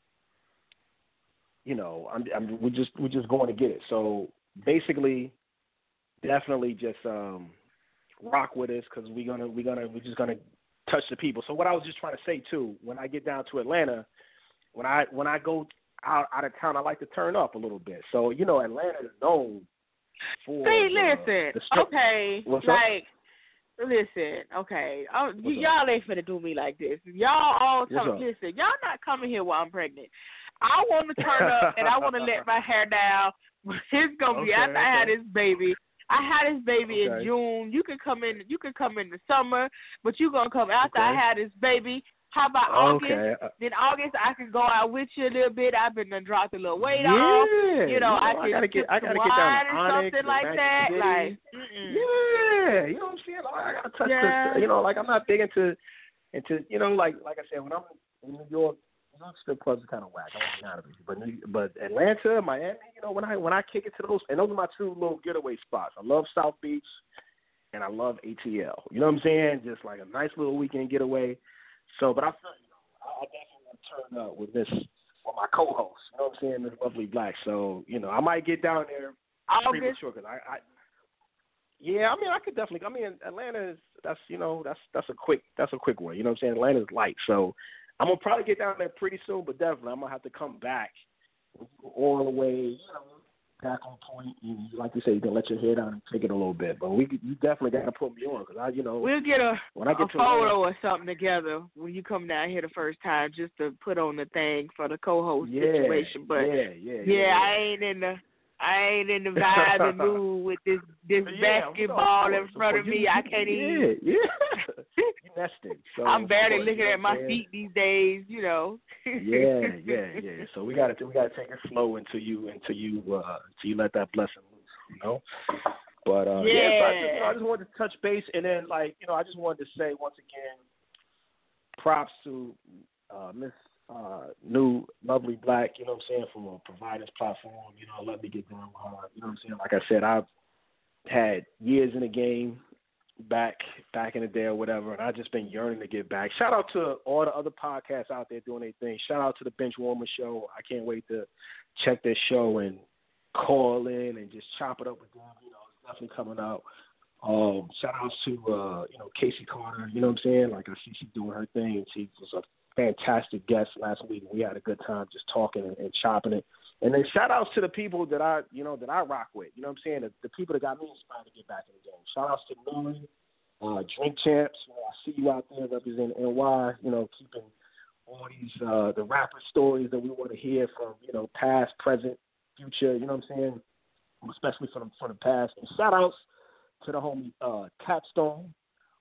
you know, I'm, I'm we're just we're just going to get it. So basically, definitely just. Um, rock with us because we're gonna we're gonna we're just gonna touch the people. So what I was just trying to say too, when I get down to Atlanta, when I when I go out out of town, I like to turn up a little bit. So you know, Atlanta is known for. See, the, listen, the stri- okay, What's up? like, listen, okay, oh, What's y- y'all ain't finna do me like this. Y'all all What's tell up? listen, y'all not coming here while I'm pregnant. I want to turn up and I want to let my hair down. It's gonna be Okay, after I had okay. this baby. I had this baby Okay. in June. You can come in. You can come in the summer, but you gonna come after Okay. I had this baby. How about August? Okay. Then August, I can go out with you a little bit. I've been done dropped a little weight yeah, off. You know, you know I I can gotta get, I gotta get down to Onyx, something like Magic that. City. Like, mm-mm. yeah, you know what I'm saying? Like, I gotta touch yeah. the, you know, like I'm not big into, into, you know, like like I said, when I'm in New York, New York strip clubs are kind of whack. I'm gonna be honest with you, but New, but Atlanta, Miami, you know, when I when I kick it to those, and those are my two little getaway spots. I love South Beach, and I love A T L. You know what I'm saying? Just like a nice little weekend getaway. So, but I feel, you know, I definitely want to turn up with this, with my co-host. You know what I'm saying? This lovely black. So, you know, I might get down there premature because I, I, yeah, I mean, I could definitely. I mean, Atlanta is that's you know that's that's a quick that's a quick one. You know what I'm saying? Atlanta's light, so I'm gonna probably get down there pretty soon. But definitely, I'm gonna have to come back all the way, you know, back on point. You, like you say, you can let your hair down and take it a little bit. But we, you definitely got to put me on because I, you know, we'll get a, when I get a to photo Atlanta, or something together when you come down here the first time, just to put on the thing for the co-host yeah, situation. But yeah, yeah, yeah, yeah, yeah. I ain't in the. I ain't in the vibe and mood with this this yeah, basketball no, in front of you, me. You, I can't yeah, even. Yeah, yeah. You nesting. So I'm barely course, looking you know at my saying? feet these days. You know. yeah, yeah, yeah. So we gotta we gotta take it slow until you until you uh, until you let that blessing loose. You know. But uh, yeah, yeah. so I just, you know, I just wanted to touch base, and then like you know, I just wanted to say once again, props to uh, Miss. Uh, new lovely black, you know what I'm saying, from a provider's platform, you know, let me get down with her, you know what I'm saying. Like I said, I've had years in the game back back in the day or whatever, and I've just been yearning to get back. Shout out to all the other podcasts out there doing their thing. Shout out to the Bench Warmer Show. I can't wait to check their show and call in and just chop it up with them. You know, it's definitely coming out. Um, shout out to uh, you know, Casey Carter. You know what I'm saying? Like I see she doing her thing. She was a fantastic guest last week. We had a good time just talking and, and chopping it. And then shout outs to the people that I, you know, that I rock with. You know what I'm saying? The, the people that got me inspired to get back in the game. Shout outs to Nori, uh, Drink Champs. You know, I see you out there representing N Y. You know, keeping all these uh, the rapper stories that we want to hear from, you know, past, present, future. You know what I'm saying? Especially from from the past. And shout outs to the homie uh, Capstone.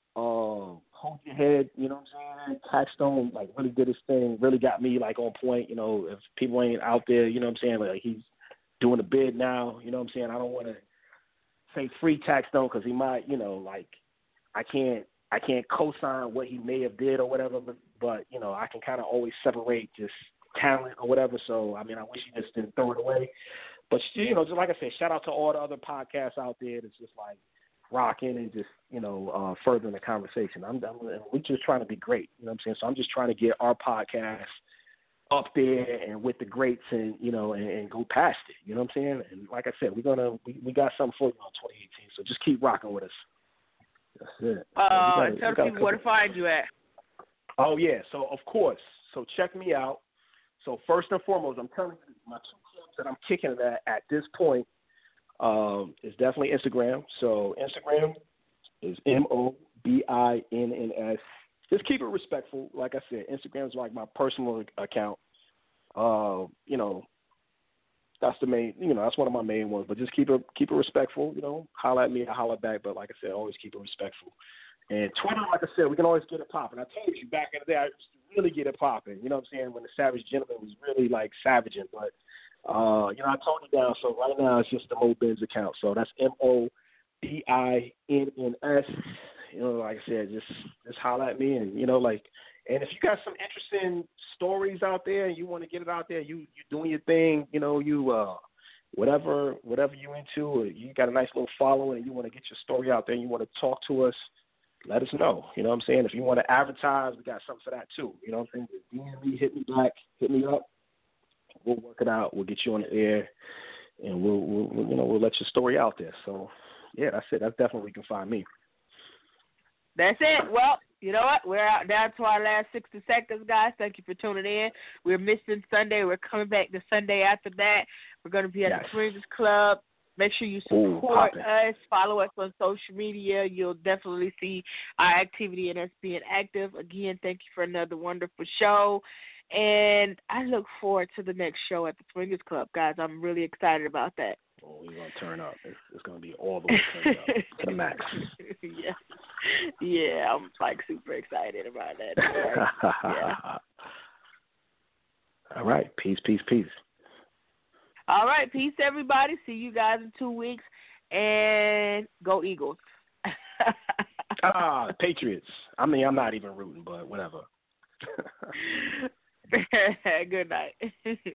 Uh, hold your head, you know what I'm saying? Capstone, like, really did his thing, really got me, like, on point. You know, if people ain't out there, you know what I'm saying, like, he's doing a bid now, you know what I'm saying? I don't want to say free Capstone because he might, you know, like, I can't, I can't co-sign what he may have did or whatever, but, but you know, I can kind of always separate just talent or whatever. So, I mean, I wish he just didn't throw it away. But, you know, just like I said, shout out to all the other podcasts out there that's just, like, rocking and just, you know, uh, furthering the conversation. I'm, I'm we're just trying to be great, you know what I'm saying? So I'm just trying to get our podcast up there and with the greats and, you know, and, and go past it, you know what I'm saying? And like I said, we're going to, we, we got something for you on twenty eighteen, so just keep rocking with us. That's it. Uh, gotta, tell the people where to find you at. Oh, yeah. So, of course. So check me out. So first and foremost, I'm telling you, my two clubs that I'm kicking it at at this point, Um, it's definitely Instagram. So Instagram is M O B I N N S. Just keep it respectful. Like I said, Instagram is like my personal account. Uh, you know, that's the main. You know, that's one of my main ones. But just keep it keep it respectful. You know, holler at me, I holler back. But like I said, always keep it respectful. And Twitter, like I said, we can always get it popping. I told you back in the day, I used to really get it popping. You know what I'm saying? When the Savage Gentleman was really like savaging, but. Uh, you know, I toned it down, so right now it's just the Mo Benz account. So that's M O B I N N S. You know, like I said, just just holler at me, and you know, like, and if you got some interesting stories out there and you want to get it out there, you you doing your thing, you know, you uh, whatever whatever you into, or you got a nice little following, and you want to get your story out there, and you want to talk to us, let us know. You know what I'm saying? If you want to advertise, we got something for that too. You know what I'm saying? D M me, hit me back, hit me up. We'll work it out. We'll get you on the air, and we'll, we'll, we'll, you know, we'll let your story out there. So, yeah, that's it. That's definitely where you can find me. That's it. Well, you know what? We're out down to our last sixty seconds, guys. Thank you for tuning in. We're missing Sunday. We're coming back the Sunday after that. We're going to be at yes. the Swingers Club. Make sure you support Ooh, us. Follow us on social media. You'll definitely see our activity and us being active. Again, thank you for another wonderful show. And I look forward to the next show at the Swingers Club, guys. I'm really excited about that. Oh, we're going to turn up. It's, it's going to be all the way turned up to the max. Yeah. Yeah, I'm like super excited about that. Yeah. All right. Peace, peace, peace. All right. Peace, everybody. See you guys in two weeks. And go Eagles. Ah, Patriots. I mean, I'm not even rooting, but whatever. Good night.